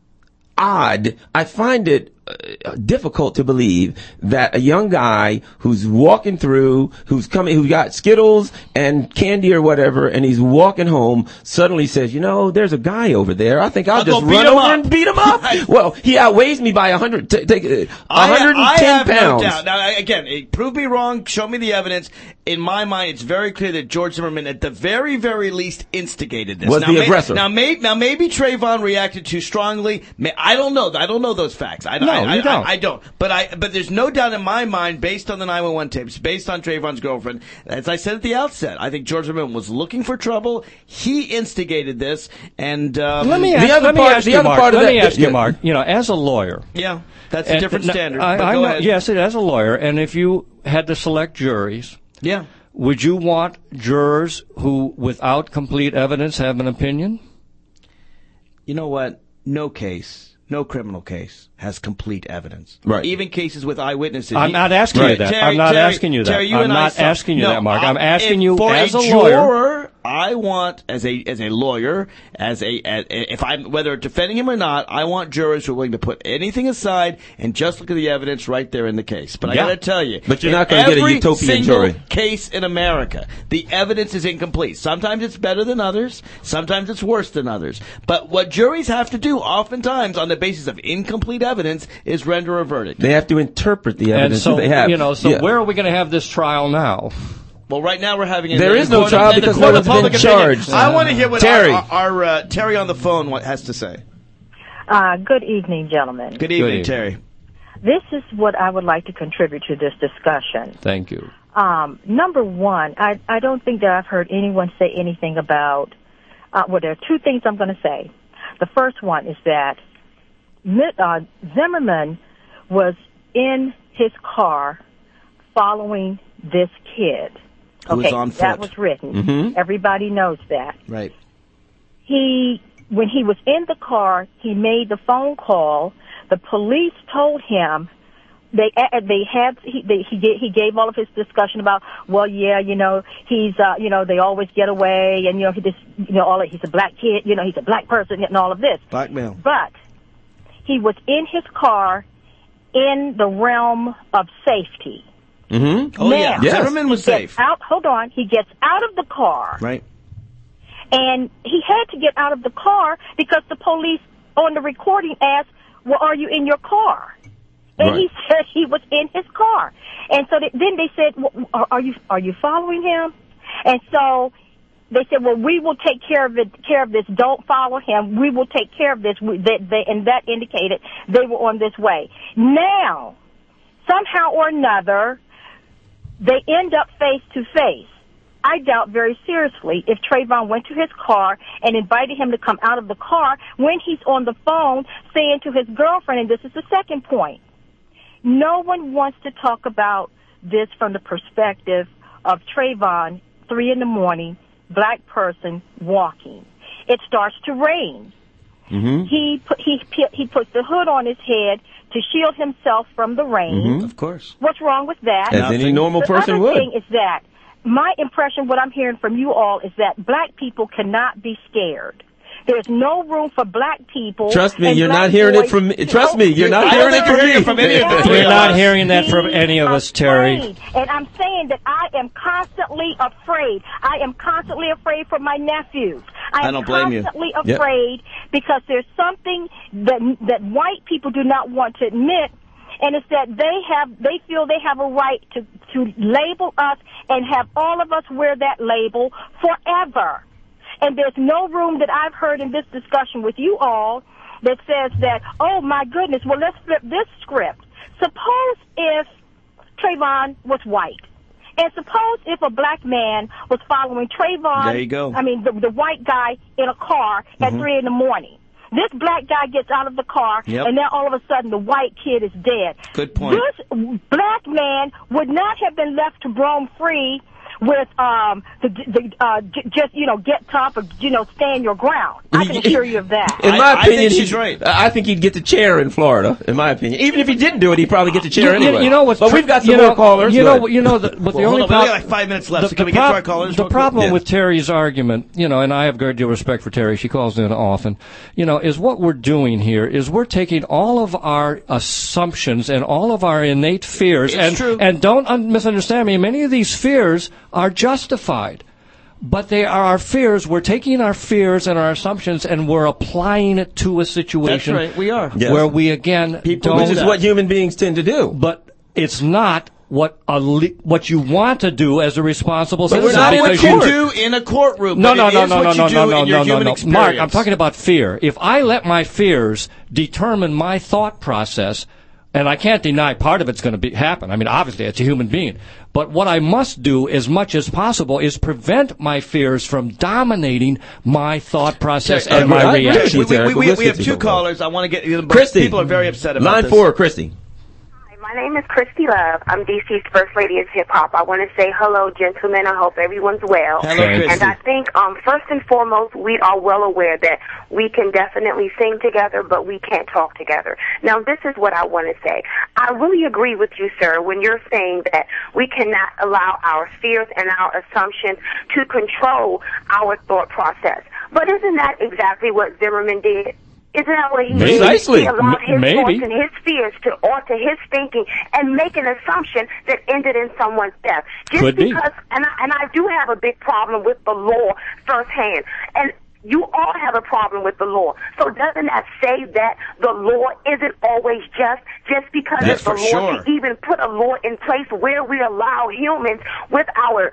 odd. I find it difficult to believe that a young guy who's walking through, who got Skittles and candy or whatever, and he's walking home, suddenly says, there's a guy over there. I think I'll just run over and beat him up. Well, he outweighs me by 110 pounds. No doubt. Now, again, prove me wrong, show me the evidence. In my mind, it's very clear that George Zimmerman, at the very, very least, instigated this. Was the aggressor. Now, maybe Trayvon reacted too strongly. I don't know. I don't know those facts. I don't. But there's no doubt in my mind, based on the 911 tapes, based on Trayvon's girlfriend, as I said at the outset, I think George Zimmerman was looking for trouble. He instigated this, and let me ask you, Mark. As a lawyer, that's a different standard. Go ahead. Yes, as a lawyer, and if you had to select juries, would you want jurors who, without complete evidence, have an opinion? You know what? No criminal case has complete evidence. Right. Even cases with eyewitnesses. I'm not asking you that. Terry, I'm not asking you that. Terry, I'm not asking you that, Mark. I'm asking you as a lawyer. lawyer. I want, as a lawyer, if I'm, whether defending him or not, I want jurors who are willing to put anything aside and just look at the evidence right there in the case. But I gotta tell you. But you're not gonna get a utopian jury. Every case in America, the evidence is incomplete. Sometimes it's better than others. Sometimes it's worse than others. But what juries have to do, oftentimes, on the basis of incomplete evidence, is render a verdict. They have to interpret the evidence that they have. Where are we going to have this trial now? Well, right now we're having there is no trial because no one's been charged. I want to hear what our Terry on the phone has to say. Good evening, gentlemen. Good evening, Terry. This is what I would like to contribute to this discussion. Thank you. Number one, I don't think that I've heard anyone say anything about, there are two things I'm going to say. The first one is that Zimmerman was in his car following this kid. Who was on foot. That was written. Mm-hmm. Everybody knows that. Right. When he was in the car, he made the phone call. The police told him he gave all of his discussion about, he's they always get away, and he's a black kid, he's a black person, and all of this. Blackmail. But he was in his car in the realm of safety. Mm-hmm. Oh, now, yeah. Zimmerman was safe. He gets out of the car. Right. And he had to get out of the car because the police on the recording asked, well, are you in your car? And he said he was in his car. And so then they said, well, are you following him? And so they said, well, we will take care of this. Don't follow him. We will take care of this. And that indicated they were on this way. Now, somehow or another, they end up face to face. I doubt very seriously if Trayvon went to his car and invited him to come out of the car when he's on the phone saying to his girlfriend, and this is the second point, no one wants to talk about this from the perspective of Trayvon, 3 a.m, black person walking. It starts to rain. Mm-hmm. He puts the hood on his head to shield himself from the rain. Mm-hmm. Of course. What's wrong with that? As any normal person would. The other thing is that my impression, what I'm hearing from you all, is that black people cannot be scared. There's no room for black people. Trust me, you're not hearing it from me. Trust me, you're not hearing it from me. You're not hearing that from any of us, Terry. And I'm saying that I am constantly afraid. I am constantly afraid for my nephews. I don't blame you. I'm constantly afraid because there's something that white people do not want to admit, and it's that they feel they have a right to label us and have all of us wear that label forever. And there's no room that I've heard in this discussion with you all that says that, oh, my goodness, well, let's flip this script. Suppose if Trayvon was white, and suppose if a black man was following Trayvon, there you go. I mean, the white guy in a car at 3 in the morning. This black guy gets out of the car, and then all of a sudden the white kid is dead. Good point. This black man would not have been left to roam free with just get tough or stand your ground. I can assure you of that. In my opinion, I think he's right. I think he'd get the chair in Florida. In my opinion, even if he didn't do it, he'd probably get the chair anyway. You know what's but we've got some more callers. The only problem. Like 5 minutes left. So can we get to our callers? The problem with Terry's argument, and I have a great deal of respect for Terry. She calls in often. Is what we're doing here is we're taking all of our assumptions and all of our innate fears, and don't misunderstand me. Many of these fears are justified, but they are our fears. We're taking our fears and our assumptions and we're applying it to a situation. That's right, we are. Where we again which is what human beings tend to do. But it's not what you want to do as a responsible citizen. But it's not what you do in a courtroom. No. Mark, I'm talking about fear. If I let my fears determine my thought process, and I can't deny part of it's going to happen. I mean, obviously, it's a human being. But what I must do, as much as possible, is prevent my fears from dominating my thought process and my reaction. We have two callers. I want to get them. Christy. People are very upset about this. Line 4, Christy. My name is Christy Love. I'm DC's First Lady of Hip Hop. I want to say hello, gentlemen. I hope everyone's well. Hello, Christy. And I think, first and foremost, we are well aware that we can definitely sing together, but we can't talk together. Now, this is what I want to say. I really agree with you, sir, when you're saying that we cannot allow our fears and our assumptions to control our thought process. But isn't that exactly what Zimmerman did? Isn't that what he did? Precisely. He allowed his thoughts and his fears to alter his thinking and make an assumption that ended in someone's death. Could be. And I do have a big problem with the law firsthand. And you all have a problem with the law. So doesn't that say that the law isn't always just because That's it's the for law sure. to even put a law in place where we allow humans with our,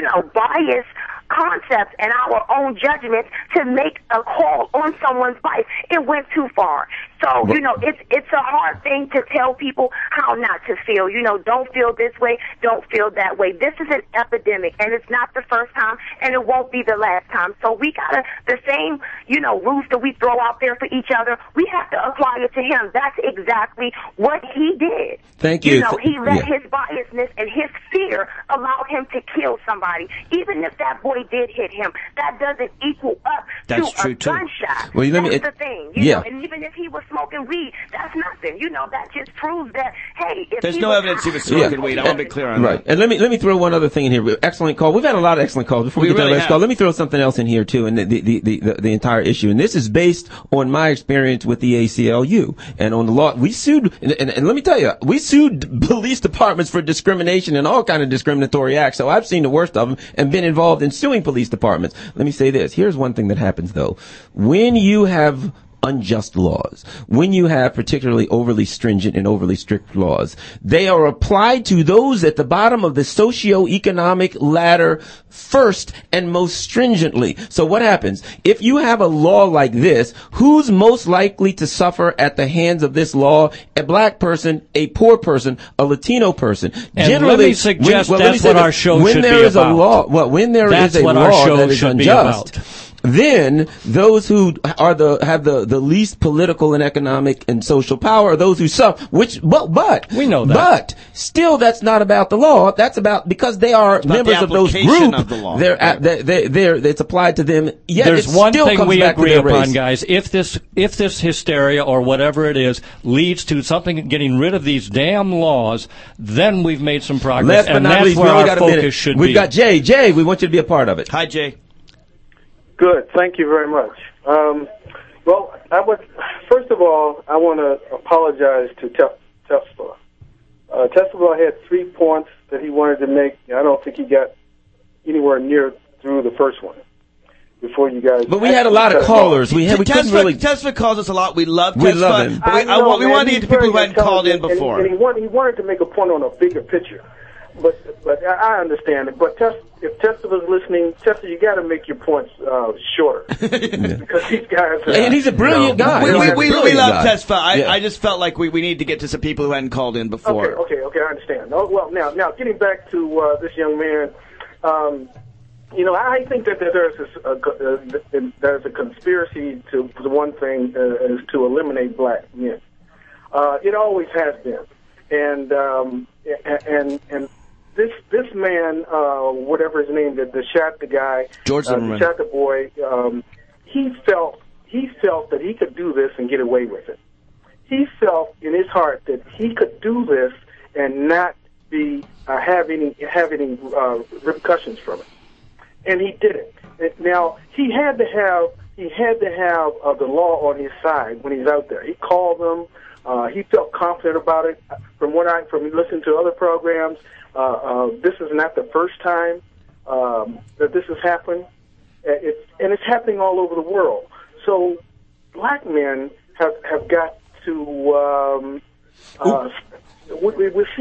bias concepts and our own judgments to make a call on someone's life. It went too far. So, it's a hard thing to tell people how not to feel. Don't feel this way, don't feel that way. This is an epidemic, and it's not the first time, and it won't be the last time. So we gotta, the same, rules that we throw out there for each other, we have to apply it to him. That's exactly what he did. Thank you. He let his biasness and his fear allow him to kill somebody. Even if that boy did hit him, that doesn't equal up to a gunshot. Well, that's the thing. And even if he was smoking weed, that's nothing. That just proves that, hey, if there's no evidence he was smoking weed. I want to be clear on that. Right. And let me throw one other thing in here. Excellent call. We've had a lot of excellent calls. Before we get to the next call, let me throw something else in here too, and the entire issue. And this is based on my experience with the ACLU and on the law. We sued, and let me tell you, we sued police departments for discrimination and all kind of discriminatory acts. So I've seen the worst of them and been involved in suing police departments. Let me say this. Here's one thing that happens though. When you have unjust laws, when you have particularly overly stringent and overly strict laws, they are applied to those at the bottom of the socio-economic ladder first and most stringently. So what happens? If you have a law like this, who's most likely to suffer at the hands of this law? A black person, a poor person, a Latino person. And generally, let me suggest that's what our show should be about. When there is a law that is unjust, then those who have the least political and economic and social power are those who suffer. But we know that. But still, that's not about the law. That's about because they are members of those groups. Of the law. It's applied to them. Yet there's one thing we agree upon, race. guys. If this hysteria or whatever it is leads to something getting rid of these damn laws, then we've made some progress, and that's where our focus should be. We've got Jay. Jay, we want you to be a part of it. Hi, Jay. Good. Thank you very much. Well, first of all, I want to apologize to Tesla. Tesla had 3 points that he wanted to make. I don't think he got anywhere near through the first one before you guys. But we had a lot of callers. We couldn't really. Tesla calls us a lot. We love Tesla. We love him. But we wanted to get to people who hadn't called in before. And he wanted to make a point on a bigger picture. But I understand it. But if Tesla was listening, Tesla, you got to make your points shorter because these guys. And he's a brilliant guy. We love Tesla. I just felt like we need to get to some people who hadn't called in before. Okay, I understand. Oh, well, now getting back to this young man, I think that there's a conspiracy to the one thing is to eliminate black men. It always has been, and this man, whatever his name, the shot the guy, George Zimmerman, shot the boy. He felt that he could do this and get away with it. He felt in his heart that he could do this and not be have any repercussions from it, and he did it. Now he had to have the law on his side when he's out there. He called them. He felt confident about it. From listening to other programs. This is not the first time that this has happened, and it's happening all over the world. So black men have got to. We're